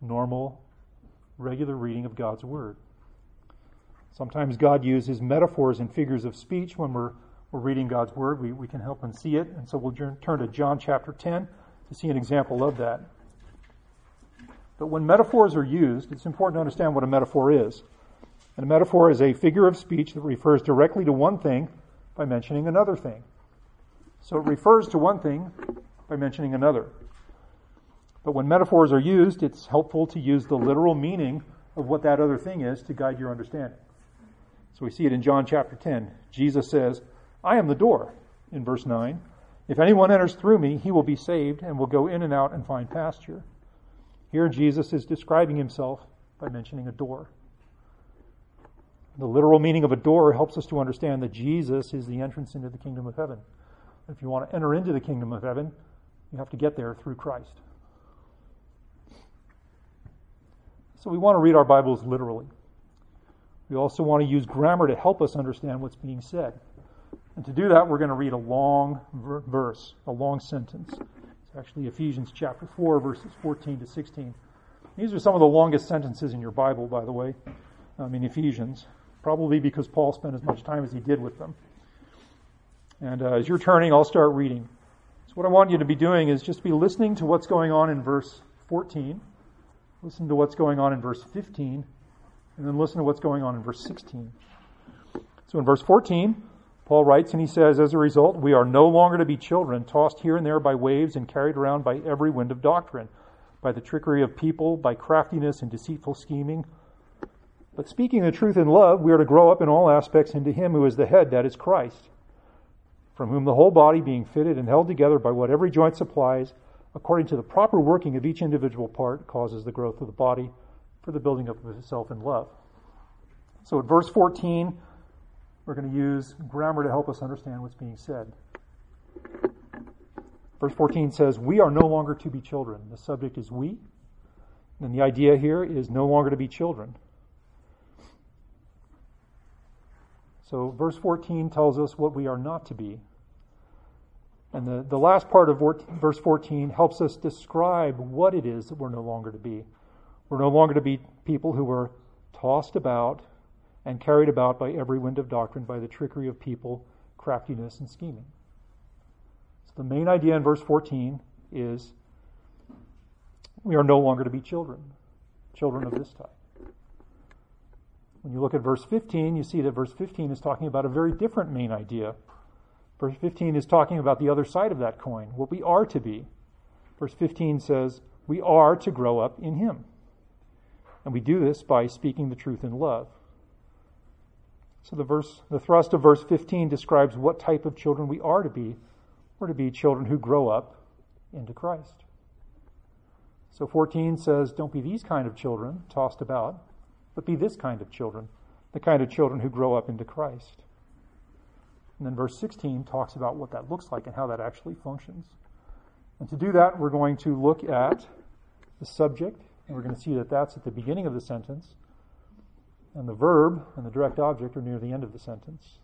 reading of God's Word. Sometimes God uses metaphors and figures of speech when we're reading God's Word. We can help and see it. And so we'll turn to John chapter 10 to see an example of that. But when metaphors are used, it's important to understand what a metaphor is. And a metaphor is a figure of speech that refers directly to one thing by mentioning another thing. So it refers to one thing by mentioning another. But when metaphors are used, it's helpful to use the literal meaning of what that other thing is to guide your understanding. So we see it in John chapter 10. Jesus says, I am the door, in verse 9. If anyone enters through me, he will be saved and will go in and out and find pasture. Here Jesus is describing himself by mentioning a door. The literal meaning of a door helps us to understand that Jesus is the entrance into the kingdom of heaven. If you want to enter into the kingdom of heaven, you have to get there through Christ. So we want to read our Bibles literally. We also want to use grammar to help us understand what's being said. And to do that, we're going to read a long verse, a long sentence. It's actually Ephesians chapter 4, verses 14 to 16. These are some of the longest sentences in your Bible, by the way, in Ephesians, probably because Paul spent as much time as he did with them. And as you're turning, I'll start reading. So what I want you to be doing is just be listening to what's going on in verse 14, listen to what's going on in verse 15, and then listen to what's going on in verse 16. So in verse 14, Paul writes and he says, as a result, we are no longer to be children, tossed here and there by waves and carried around by every wind of doctrine, by the trickery of people, by craftiness and deceitful scheming. But speaking the truth in love, we are to grow up in all aspects into him who is the head, that is Christ, from whom the whole body, being fitted and held together by what every joint supplies, according to the proper working of each individual part, causes the growth of the body for the building up of itself in love. So at verse 14, we're going to use grammar to help us understand what's being said. Verse 14 says, we are no longer to be children. The subject is we. And the idea here is no longer to be children. So verse 14 tells us what we are not to be. And the last part of verse 14 helps us describe what it is that we're no longer to be. We're no longer to be people who are tossed about and carried about by every wind of doctrine, by the trickery of people, craftiness, and scheming. So the main idea in verse 14 is we are no longer to be children of this type. When you look at verse 15, you see that verse 15 is talking about a very different main idea. Verse 15 is talking about the other side of that coin, what we are to be. Verse 15 says, we are to grow up in him. And we do this by speaking the truth in love. So the thrust of verse 15 describes what type of children we are to be. We're to be children who grow up into Christ. So 14 says, don't be these kind of children tossed about, but be this kind of children, the kind of children who grow up into Christ. And then verse 16 talks about what that looks like and how that actually functions. And to do that, we're going to look at the subject, and we're going to see that that's at the beginning of the sentence, and the verb and the direct object are near the end of the sentence.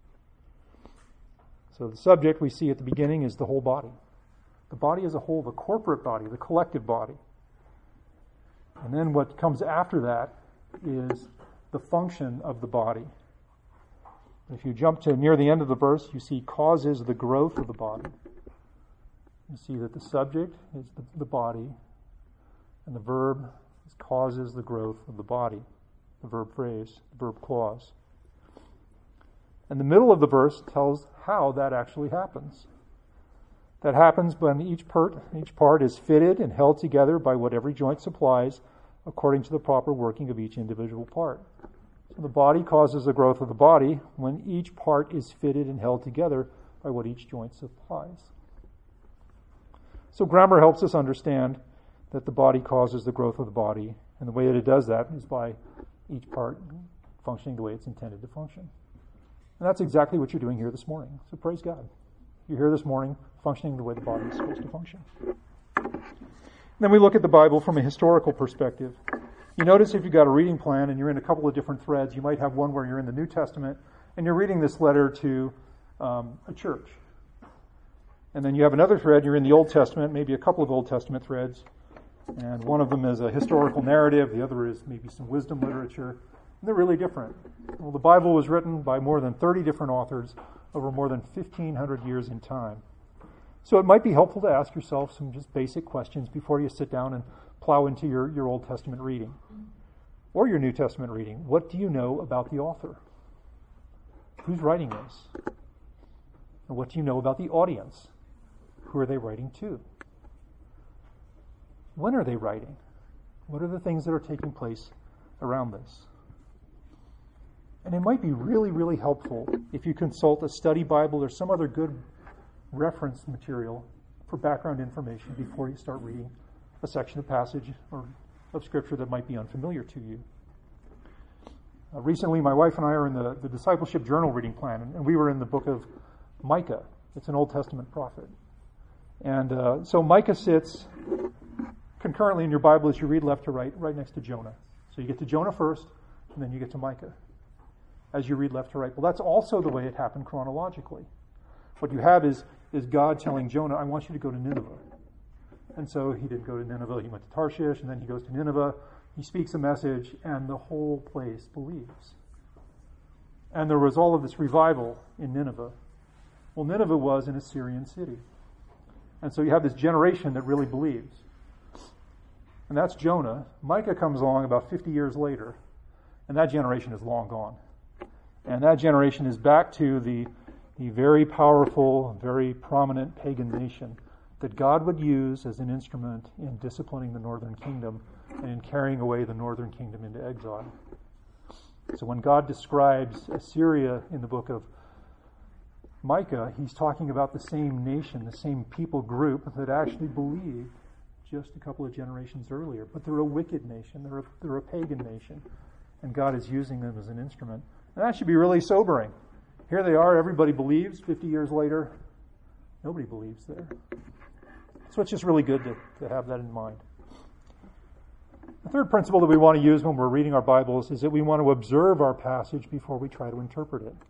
So the subject we see at the beginning is the whole body. The body as a whole, the corporate body, the collective body. And then what comes after that is the function of the body. If you jump to near the end of the verse, you see causes the growth of the body. You see that the subject is the body, and the verb causes the growth of the body, the verb phrase, the verb clause. And the middle of the verse tells how that actually happens. That happens when each part is fitted and held together by what every joint supplies according to the proper working of each individual part. So the body causes the growth of the body when each part is fitted and held together by what each joint supplies. So grammar helps us understand that the body causes the growth of the body, and the way that it does that is by each part functioning the way it's intended to function. And that's exactly what you're doing here this morning. So praise God. You're here this morning functioning the way the body is supposed to function. Then we look at the Bible from a historical perspective. You notice if you've got a reading plan and you're in a couple of different threads, you might have one where you're in the New Testament and you're reading this letter to a church. And then you have another thread, you're in the Old Testament, maybe a couple of Old Testament threads. And one of them is a historical narrative, the other is maybe some wisdom literature. And they're really different. Well, the Bible was written by more than 30 different authors over more than 1,500 years in time. So it might be helpful to ask yourself some just basic questions before you sit down and plow into your Old Testament reading or your New Testament reading. What do you know about the author? Who's writing this? And what do you know about the audience? Who are they writing to? When are they writing? What are the things that are taking place around this? And it might be really, really helpful if you consult a study Bible or some other good reference material for background information before you start reading a section of passage or of Scripture that might be unfamiliar to you. Recently, my wife and I are in the Discipleship Journal reading plan, and we were in the book of Micah. It's an Old Testament prophet. And so Micah sits concurrently in your Bible as you read left to right next to Jonah. So you get to Jonah first, and then you get to Micah as you read left to right. Well, that's also the way it happened chronologically. What you have is God telling Jonah, I want you to go to Nineveh. And so he didn't go to Nineveh, he went to Tarshish, and then he goes to Nineveh. He speaks a message, and the whole place believes. And there was all of this revival in Nineveh. Well, Nineveh was an Assyrian city. And so you have this generation that really believes. And that's Jonah. Micah comes along about 50 years later, and that generation is long gone. And that generation is back to the very powerful, very prominent pagan nation that God would use as an instrument in disciplining the northern kingdom and in carrying away the northern kingdom into exile. So when God describes Assyria in the book of Micah, he's talking about the same nation, the same people group that actually believed just a couple of generations earlier. But they're a wicked nation, they're a pagan nation, and God is using them as an instrument. And that should be really sobering. Here they are, everybody believes. 50 years later, nobody believes there. So it's just really good to have that in mind. The third principle that we want to use when we're reading our Bibles is that we want to observe our passage before we try to interpret it.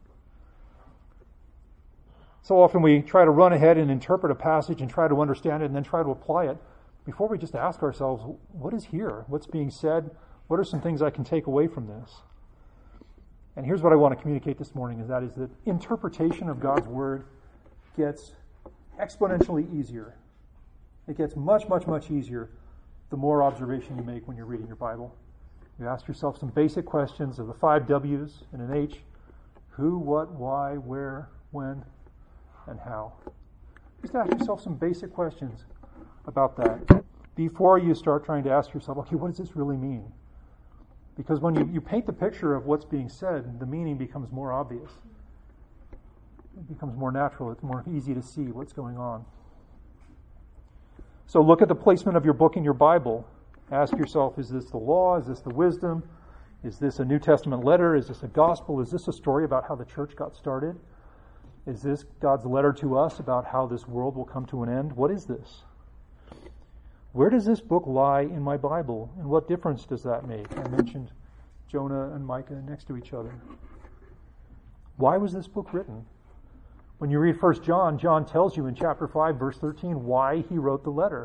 So often we try to run ahead and interpret a passage and try to understand it and then try to apply it before we just ask ourselves, what is here? What's being said? What are some things I can take away from this? And here's what I want to communicate this morning, is that interpretation of God's Word gets exponentially easier. It gets much, much, much easier the more observation you make when you're reading your Bible. You ask yourself some basic questions of the 5 W's and an H. Who, what, why, where, when, and how. Just ask yourself some basic questions about that before you start trying to ask yourself, okay, what does this really mean? Because when you paint the picture of what's being said, the meaning becomes more obvious. It becomes more natural. It's more easy to see what's going on. So look at the placement of your book in your Bible. Ask yourself, is this the law? Is this the wisdom? Is this a New Testament letter? Is this a gospel? Is this a story about how the church got started? Is this God's letter to us about how this world will come to an end? What is this? Where does this book lie in my Bible, and what difference does that make? I mentioned Jonah and Micah next to each other. Why was this book written? When you read 1 John, John tells you in chapter 5, verse 13, why he wrote the letter.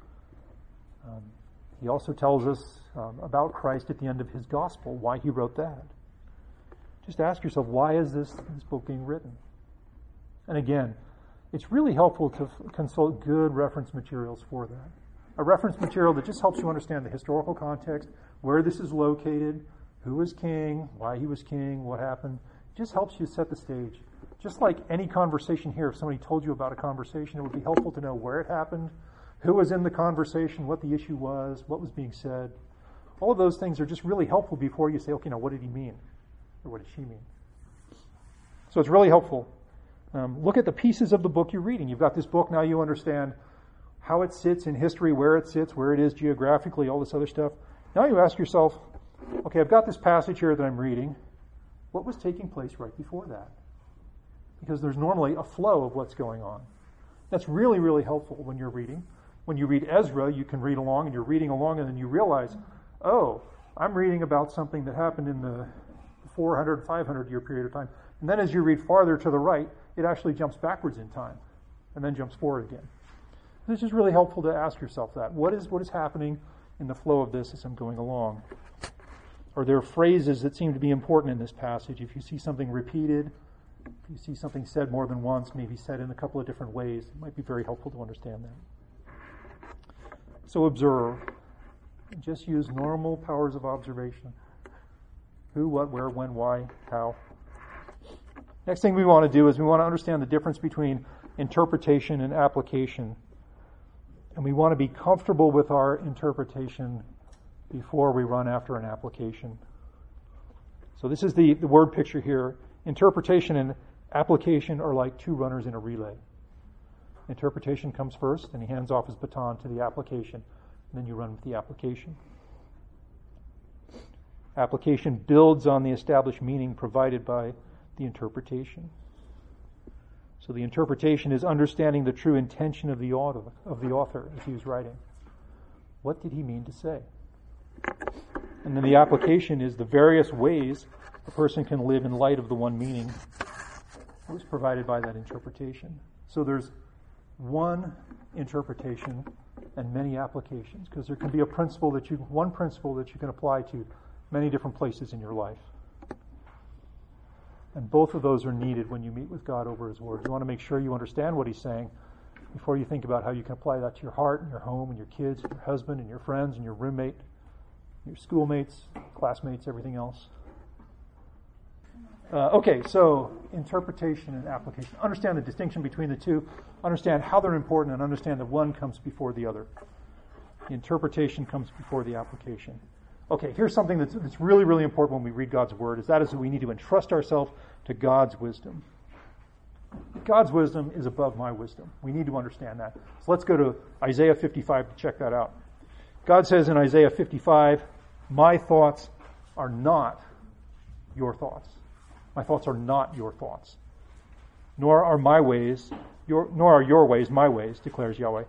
He also tells us about Christ at the end of his gospel, why he wrote that. Just ask yourself, why is this book being written? And again, it's really helpful to consult good reference materials for that. A reference material that just helps you understand the historical context, where this is located, who was king, why he was king, what happened. It just helps you set the stage. Just like any conversation here, if somebody told you about a conversation, it would be helpful to know where it happened, who was in the conversation, what the issue was, what was being said. All of those things are just really helpful before you say, okay, now what did he mean? Or what did she mean? So it's really helpful. Look at the pieces of the book you're reading. You've got this book, now you understand how it sits in history, where it sits, where it is geographically, all this other stuff. Now you ask yourself, okay, I've got this passage here that I'm reading. What was taking place right before that? Because there's normally a flow of what's going on. That's really, really helpful when you're reading. When you read Ezra, you can read along, and you're reading along, and then you realize, oh, I'm reading about something that happened in the 400, 500-year period of time. And then as you read farther to the right, it actually jumps backwards in time, and then jumps forward again. This is really helpful to ask yourself that. What is happening in the flow of this as I'm going along? Are there phrases that seem to be important in this passage? If you see something repeated, if you see something said more than once, maybe said in a couple of different ways, it might be very helpful to understand that. So observe. Just use normal powers of observation. Who, what, where, when, why, how. Next thing we want to do is we want to understand the difference between interpretation and application. And we want to be comfortable with our interpretation before we run after an application. So this is the word picture here. Interpretation and application are like two runners in a relay. Interpretation comes first, and he hands off his baton to the application. And then you run with the application. Application builds on the established meaning provided by the interpretation. So the interpretation is understanding the true intention of the author as he was writing. What did he mean to say? And then the application is the various ways a person can live in light of the one meaning that was provided by that interpretation. So there's one interpretation and many applications, because there can be one principle that you can apply to many different places in your life. And both of those are needed when you meet with God over His Word. You want to make sure you understand what He's saying before you think about how you can apply that to your heart and your home and your kids, and your husband and your friends and your roommate, your schoolmates, classmates, everything else. Okay, so interpretation and application. Understand the distinction between the two. Understand how they're important, and understand that one comes before the other. The interpretation comes before the application. Okay, here's something that's really, really important when we read God's Word, is that we need to entrust ourselves to God's wisdom. God's wisdom is above my wisdom. We need to understand that. So let's go to Isaiah 55 to check that out. God says in Isaiah 55, my thoughts are not your thoughts. My thoughts are not your thoughts. Nor are my ways, nor are your ways my ways, declares Yahweh.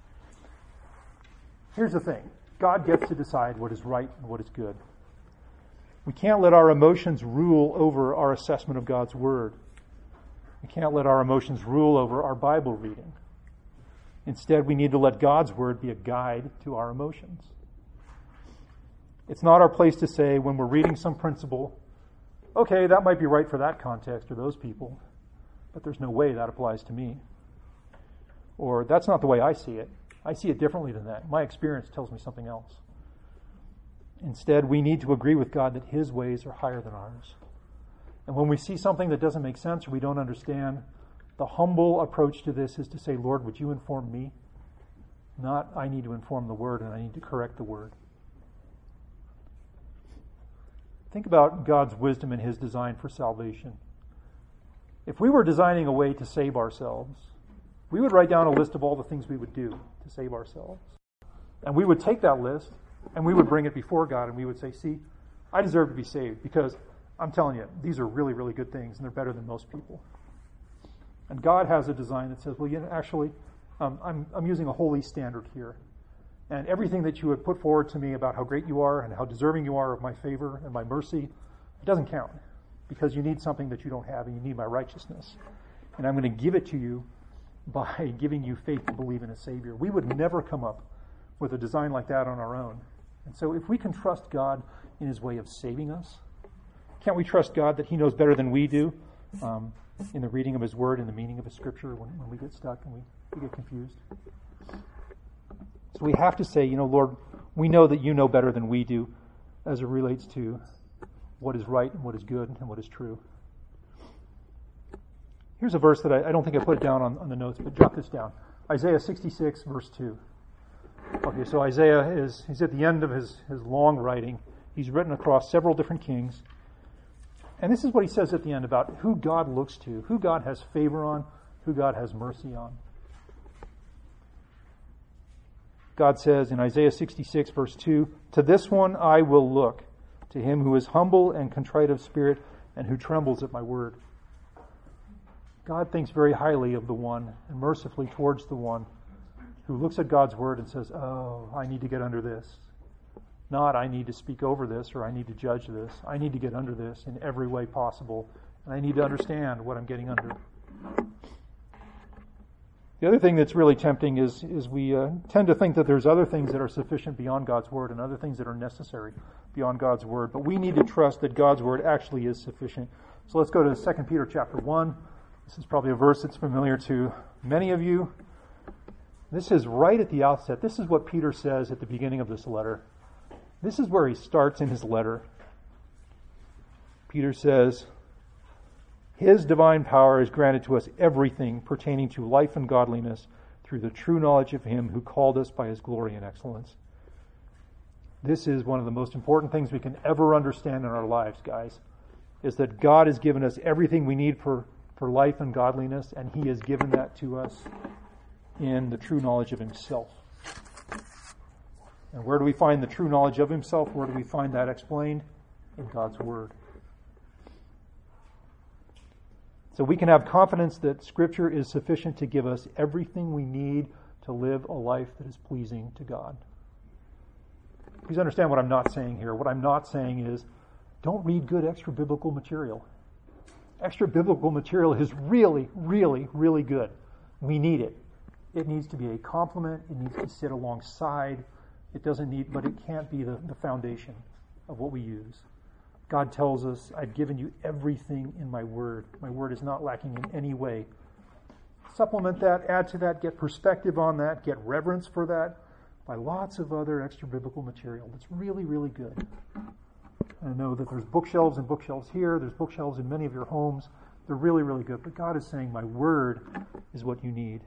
Here's the thing. God gets to decide what is right and what is good. We can't let our emotions rule over our assessment of God's Word. We can't let our emotions rule over our Bible reading. Instead, we need to let God's Word be a guide to our emotions. It's not our place to say when we're reading some principle, okay, that might be right for that context or those people, but there's no way that applies to me. Or that's not the way I see it. I see it differently than that. My experience tells me something else. Instead, we need to agree with God that His ways are higher than ours. And when we see something that doesn't make sense or we don't understand, the humble approach to this is to say, Lord, would you inform me? Not, I need to inform the Word and I need to correct the Word. Think about God's wisdom and His design for salvation. If we were designing a way to save ourselves, we would write down a list of all the things we would do to save ourselves. And we would take that list and we would bring it before God and we would say, see, I deserve to be saved because I'm telling you, these are really, really good things and they're better than most people. And God has a design that says, well, actually, I'm using a holy standard here. And everything that you would put forward to me about how great you are and how deserving you are of my favor and my mercy, it doesn't count, because you need something that you don't have, and you need my righteousness. And I'm going to give it to you by giving you faith to believe in a Savior. We would never come up with a design like that on our own. And so if we can trust God in his way of saving us, can't we trust God that he knows better than we do in the reading of his word and the meaning of his scripture when we get stuck and we get confused? So we have to say, Lord, we know that you know better than we do as it relates to what is right and what is good and what is true. Here's a verse that I don't think I put it down on the notes, but jot this down. Isaiah 66, verse 2. Okay, so Isaiah he's at the end of his long writing. He's written across several different kings. And this is what he says at the end about who God looks to, who God has favor on, who God has mercy on. God says in Isaiah 66, verse 2, "To this one I will look, to him who is humble and contrite of spirit and who trembles at my word." God thinks very highly of the one and mercifully towards the one who looks at God's word and says, oh, I need to get under this. Not I need to speak over this or I need to judge this. I need to get under this in every way possible, and I need to understand what I'm getting under. The other thing that's really tempting is we tend to think that there's other things that are sufficient beyond God's word and other things that are necessary beyond God's word. But we need to trust that God's word actually is sufficient. So let's go to 2 Peter chapter 1. This is probably a verse that's familiar to many of you. This is right at the outset. This is what Peter says at the beginning of this letter. This is where he starts in his letter. Peter says, "His divine power has granted to us everything pertaining to life and godliness through the true knowledge of him who called us by his glory and excellence." This is one of the most important things we can ever understand in our lives, guys, is that God has given us everything we need for life and godliness, and he has given that to us in the true knowledge of himself. And where do we find the true knowledge of himself? Where do we find that explained? In God's word. So we can have confidence that Scripture is sufficient to give us everything we need to live a life that is pleasing to God. Please understand what I'm not saying here. What I'm not saying is, don't read good extra-biblical material. Extra-biblical material is really, really, really good. We need it. It needs to be a complement. It needs to sit alongside. It doesn't need, but it can't be the foundation of what we use. God tells us, I've given you everything in my word. My word is not lacking in any way. Supplement that, add to that, get perspective on that, get reverence for that by lots of other extra-biblical material that's really, really good. I know that there's bookshelves and bookshelves here. There's bookshelves in many of your homes. They're really, really good. But God is saying, my word is what you need.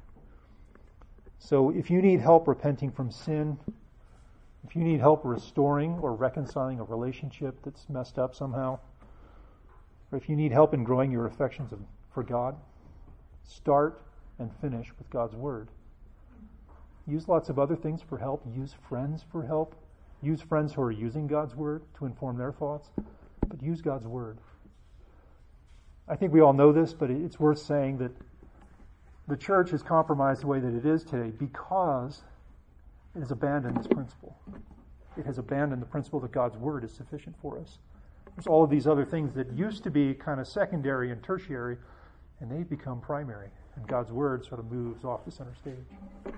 So if you need help repenting from sin, if you need help restoring or reconciling a relationship that's messed up somehow, or if you need help in growing your affections for God, start and finish with God's word. Use lots of other things for help. Use friends for help. Use friends who are using God's word to inform their thoughts, but use God's word. I think we all know this, but it's worth saying that the church is compromised the way that it is today because it has abandoned this principle. It has abandoned the principle that God's word is sufficient for us. There's all of these other things that used to be kind of secondary and tertiary, and they've become primary, and God's word sort of moves off the center stage.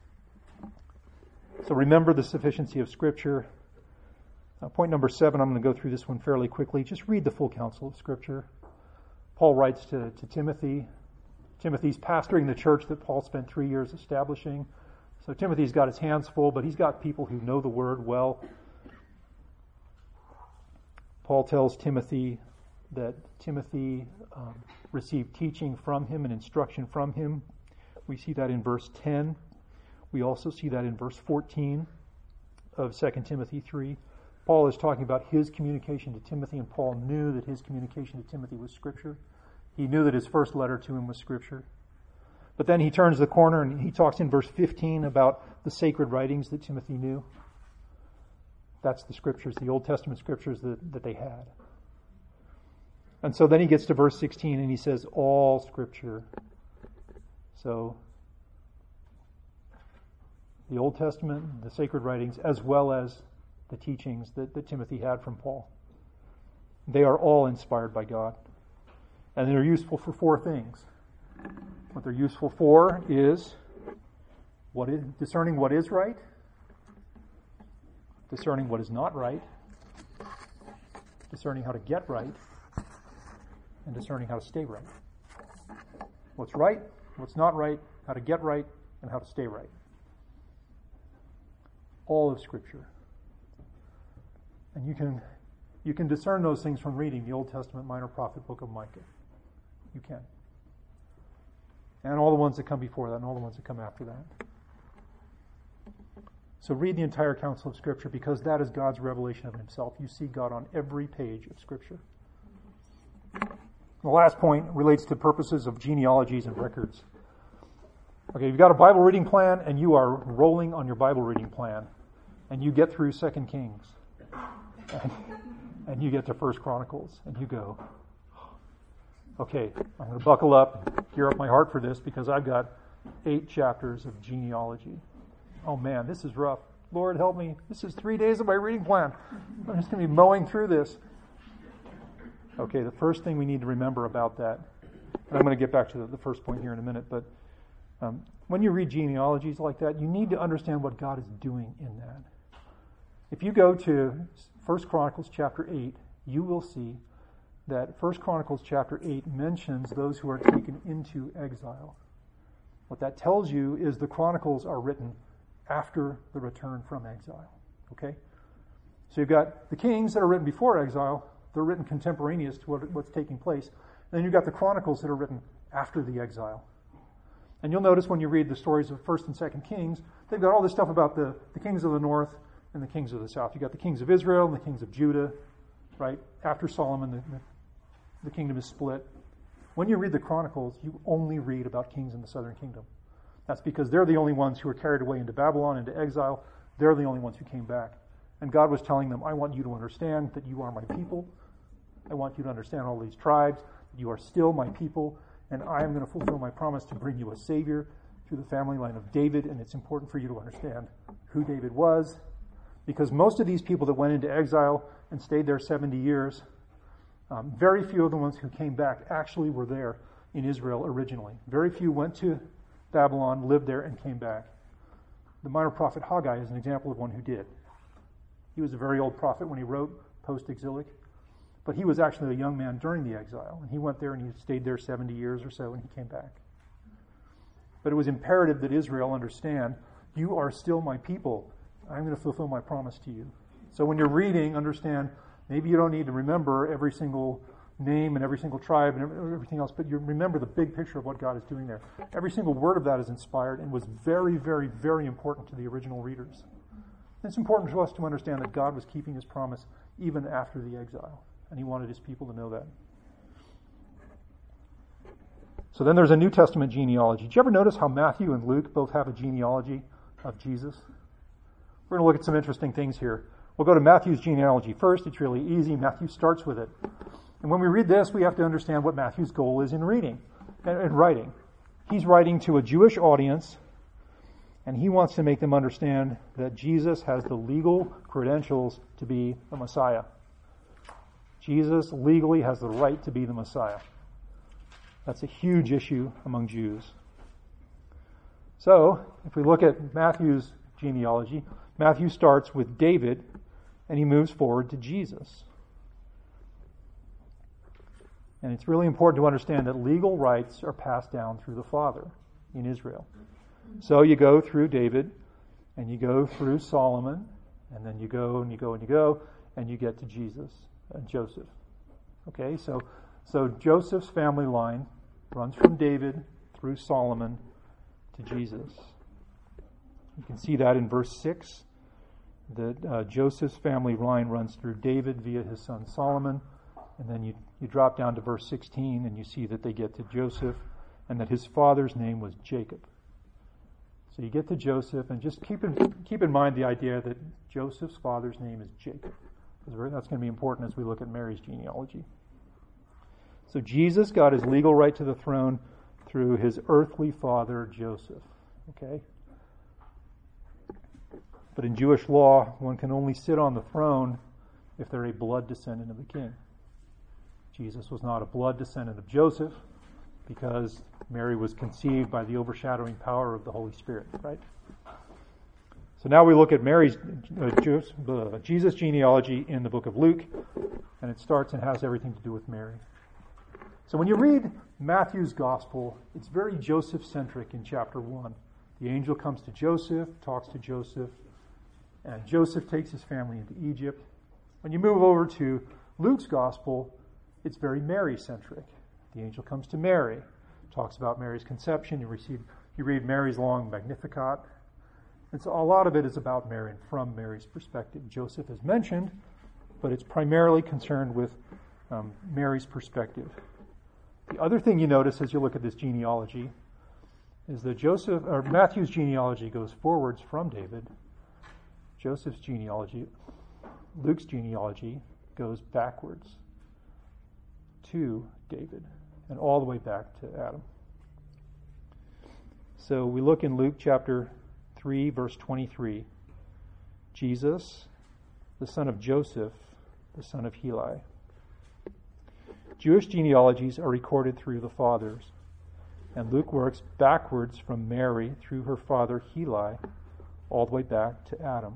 So remember the sufficiency of Scripture. Point number 7, I'm going to go through this one fairly quickly. Just read the full counsel of Scripture. Paul writes to Timothy. Timothy's pastoring the church that Paul spent 3 years establishing. So Timothy's got his hands full, but he's got people who know the word well. Paul tells Timothy that Timothy received teaching from him and instruction from him. We see that in verse 10. We also see that in verse 14 of 2 Timothy 3. Paul is talking about his communication to Timothy, and Paul knew that his communication to Timothy was Scripture. He knew that his first letter to him was Scripture. But then he turns the corner and he talks in verse 15 about the sacred writings that Timothy knew. That's the Scriptures, the Old Testament Scriptures that they had. And so then he gets to verse 16 and he says, all Scripture. So the Old Testament, the sacred writings, as well as the teachings that Timothy had from Paul. They are all inspired by God. And they're useful for four things. What they're useful for is discerning what is right, discerning what is not right, discerning how to get right, and discerning how to stay right. What's right, what's not right, how to get right, and how to stay right. All of Scripture. And you can discern those things from reading the Old Testament minor prophet book of Micah. You can. And all the ones that come before that and all the ones that come after that. So read the entire counsel of Scripture, because that is God's revelation of himself. You see God on every page of Scripture. The last point relates to purposes of genealogies and records. Okay, you've got a Bible reading plan, and you are rolling on your Bible reading plan, and you get through 2 Kings, and you get to 1 Chronicles, and you go, okay, I'm going to buckle up and gear up my heart for this, because I've got 8 chapters of genealogy. Oh man, this is rough. Lord, help me. This is 3 days of my reading plan. I'm just going to be mowing through this. Okay, the first thing we need to remember about that, and I'm going to get back to the first point here in a minute, but when you read genealogies like that, you need to understand what God is doing in that. If you go to 1 Chronicles chapter 8, you will see that 1 Chronicles chapter 8 mentions those who are taken into exile. What that tells you is the Chronicles are written after the return from exile. Okay? So you've got the Kings that are written before exile. They're written contemporaneous to what's taking place. And then you've got the Chronicles that are written after the exile. And you'll notice when you read the stories of 1st and 2nd Kings, they've got all this stuff about the kings of the north and the kings of the south. You've got the kings of Israel and the kings of Judah, right? After Solomon, the kingdom is split. When you read the Chronicles, you only read about kings in the southern kingdom. That's because they're the only ones who were carried away into Babylon, into exile. They're the only ones who came back. And God was telling them, I want you to understand that you are my people. I want you to understand all these tribes, that you are still my people, and I am going to fulfill my promise to bring you a Savior through the family line of David, and it's important for you to understand who David was, because most of these people that went into exile and stayed there 70 years, very few of the ones who came back actually were there in Israel originally. Very few went to Babylon, lived there, and came back. The minor prophet Haggai is an example of one who did. He was a very old prophet when he wrote post-exilic, but he was actually a young man during the exile, and he went there and he stayed there 70 years or so, and he came back. But it was imperative that Israel understand, you are still my people. I'm going to fulfill my promise to you. So when you're reading, understand, maybe you don't need to remember every single name and every single tribe and everything else, but you remember the big picture of what God is doing there. Every single word of that is inspired and was very, very, very important to the original readers. It's important to us to understand that God was keeping his promise even after the exile, and he wanted his people to know that. So then there's a New Testament genealogy. Did you ever notice how Matthew and Luke both have a genealogy of Jesus? We're going to look at some interesting things here. We'll go to Matthew's genealogy first. It's really easy. Matthew starts with it. And when we read this, we have to understand what Matthew's goal is in reading and writing. He's writing to a Jewish audience, and he wants to make them understand that Jesus has the legal credentials to be the Messiah. Jesus legally has the right to be the Messiah. That's a huge issue among Jews. So, if we look at Matthew's genealogy, Matthew starts with David, and he moves forward to Jesus. And it's really important to understand that legal rights are passed down through the Father in Israel. So you go through David, and you go through Solomon, and then you go and you go and you go, and you get to Jesus and Joseph. Okay, so Joseph's family line runs from David through Solomon to Jesus. You can see that in verse 6, that Joseph's family line runs through David via his son Solomon, and then you drop down to verse 16 and you see that they get to Joseph and that his father's name was Jacob. So you get to Joseph, and just keep in mind the idea that Joseph's father's name is Jacob. That's going to be important as we look at Mary's genealogy. So Jesus got his legal right to the throne through his earthly father, Joseph. Okay? But in Jewish law, one can only sit on the throne if they're a blood descendant of the king. Jesus was not a blood descendant of Joseph because Mary was conceived by the overshadowing power of the Holy Spirit, right? So now we look at Jesus' genealogy in the book of Luke, and it starts and has everything to do with Mary. So when you read Matthew's gospel, it's very Joseph-centric in chapter 1. The angel comes to Joseph, talks to Joseph, and Joseph takes his family into Egypt. When you move over to Luke's gospel, it's very Mary-centric. The angel comes to Mary, talks about Mary's conception. You read Mary's long Magnificat. And so a lot of it is about Mary and from Mary's perspective. Joseph is mentioned, but it's primarily concerned with Mary's perspective. The other thing you notice as you look at this genealogy is that Matthew's genealogy goes forwards from David. Joseph's genealogy, Luke's genealogy, goes backwards to David and all the way back to Adam. So we look in Luke chapter 3, verse 23. Jesus, the son of Joseph, the son of Heli. Jewish genealogies are recorded through the fathers, and Luke works backwards from Mary through her father Heli all the way back to Adam.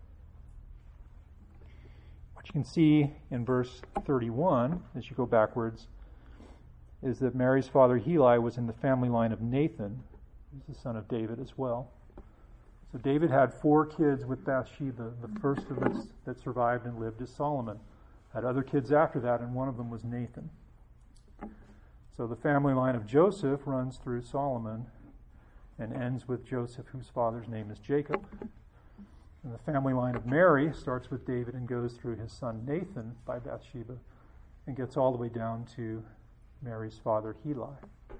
What you can see in verse 31, as you go backwards, is that Mary's father Heli was in the family line of Nathan, who's the son of David as well. So David had 4 kids with Bathsheba. The first of us that survived and lived is Solomon. Had other kids after that, and one of them was Nathan. So the family line of Joseph runs through Solomon and ends with Joseph, whose father's name is Jacob. And the family line of Mary starts with David and goes through his son Nathan by Bathsheba and gets all the way down to Mary's father Heli.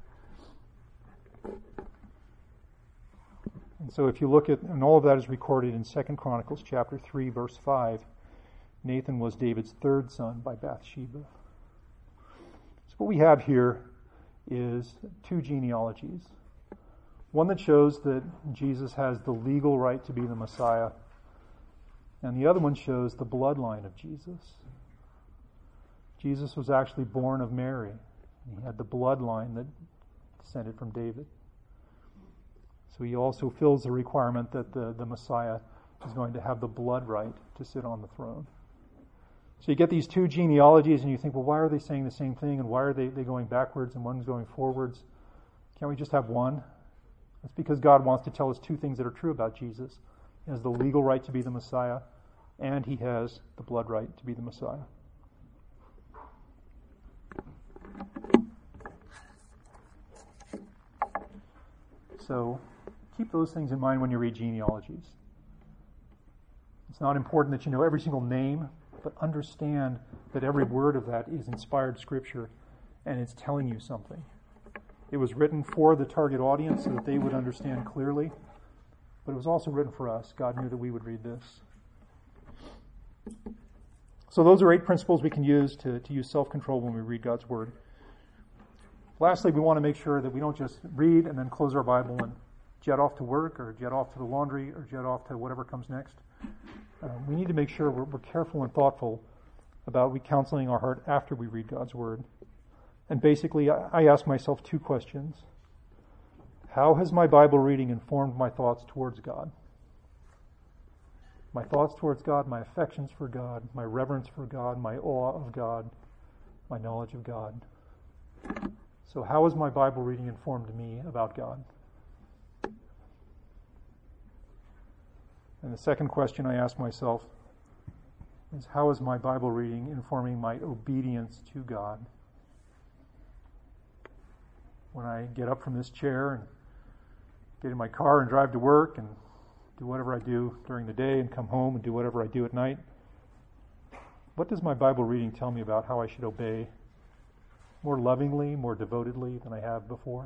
And so if you look at, and all of that is recorded in 2 Chronicles chapter 3, verse 5, Nathan was David's 3rd son by Bathsheba. So what we have here is 2 genealogies. One that shows that Jesus has the legal right to be the Messiah, and the other one shows the bloodline of Jesus. Jesus was actually born of Mary. He had the bloodline that descended from David. So he also fills the requirement that the Messiah is going to have the blood right to sit on the throne. So you get these 2 genealogies and you think, well, why are they saying the same thing, and why are they going backwards and one's going forwards? Can't we just have one? That's because God wants to tell us 2 things that are true about Jesus. He has the legal right to be the Messiah, and he has the blood right to be the Messiah. So keep those things in mind when you read genealogies. It's not important that you know every single name, but understand that every word of that is inspired scripture and it's telling you something. It was written for the target audience so that they would understand clearly, but it was also written for us. God knew that we would read this. So those are 8 principles we can use to use self-control when we read God's Word. Lastly, we want to make sure that we don't just read and then close our Bible and jet off to work or jet off to the laundry or jet off to whatever comes next. We need to make sure we're careful and thoughtful about recounseling our heart after we read God's Word. And basically, I ask myself 2 questions. How has my Bible reading informed my thoughts towards God? My thoughts towards God, my affections for God, my reverence for God, my awe of God, my knowledge of God. So how has my Bible reading informed me about God? And the second question I ask myself is, how is my Bible reading informing my obedience to God? When I get up from this chair and get in my car and drive to work and do whatever I do during the day and come home and do whatever I do at night, what does my Bible reading tell me about how I should obey more lovingly, more devotedly than I have before?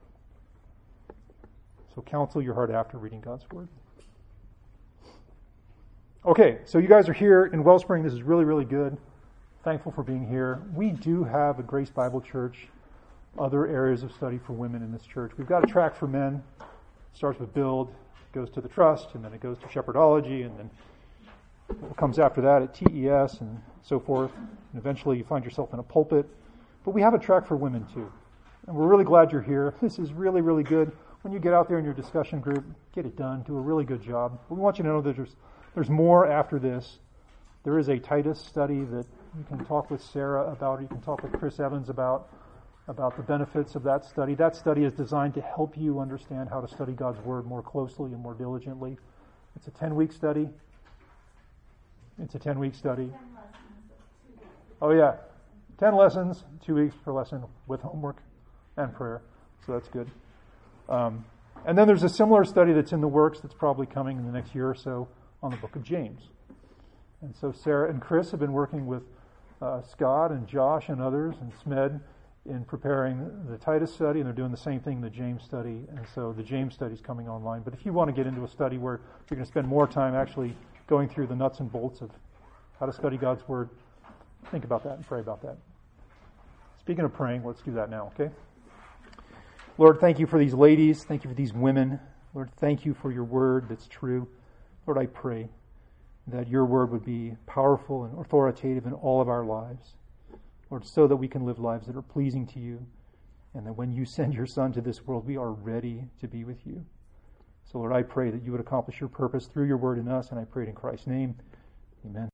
So counsel your heart after reading God's Word. Okay, so you guys are here in Wellspring. This is really, really good. Thankful for being here. We do have a Grace Bible Church, other areas of study for women in this church. We've got a track for men. It starts with Build, goes to the Trust, and then it goes to Shepherdology, and then what comes after that at TES and so forth. And eventually you find yourself in a pulpit. But we have a track for women too. And we're really glad you're here. This is really, really good. When you get out there in your discussion group, get it done. Do a really good job. But we want you to know that there's more after this. There is a Titus study that you can talk with Sarah about, or you can talk with Chris Evans about the benefits of that study. That study is designed to help you understand how to study God's Word more closely and more diligently. It's a 10-week study. Oh yeah, 10 lessons, 2 weeks per lesson with homework and prayer. So that's good. And then there's a similar study that's in the works that's probably coming in the next year or so on the book of James. And so Sarah and Chris have been working with Scott and Josh and others and Smed in preparing the Titus study, and they're doing the same thing in the James study. And so the James study is coming online. But if you want to get into a study where you're going to spend more time actually going through the nuts and bolts of how to study God's Word, think about that and pray about that. Speaking of praying, let's do that now, okay? Lord, thank you for these ladies. Thank you for these women. Lord, thank you for your Word that's true. Lord, I pray that your Word would be powerful and authoritative in all of our lives. Lord, so that we can live lives that are pleasing to you, and that when you send your Son to this world, we are ready to be with you. So, Lord, I pray that you would accomplish your purpose through your Word in us, and I pray it in Christ's name. Amen.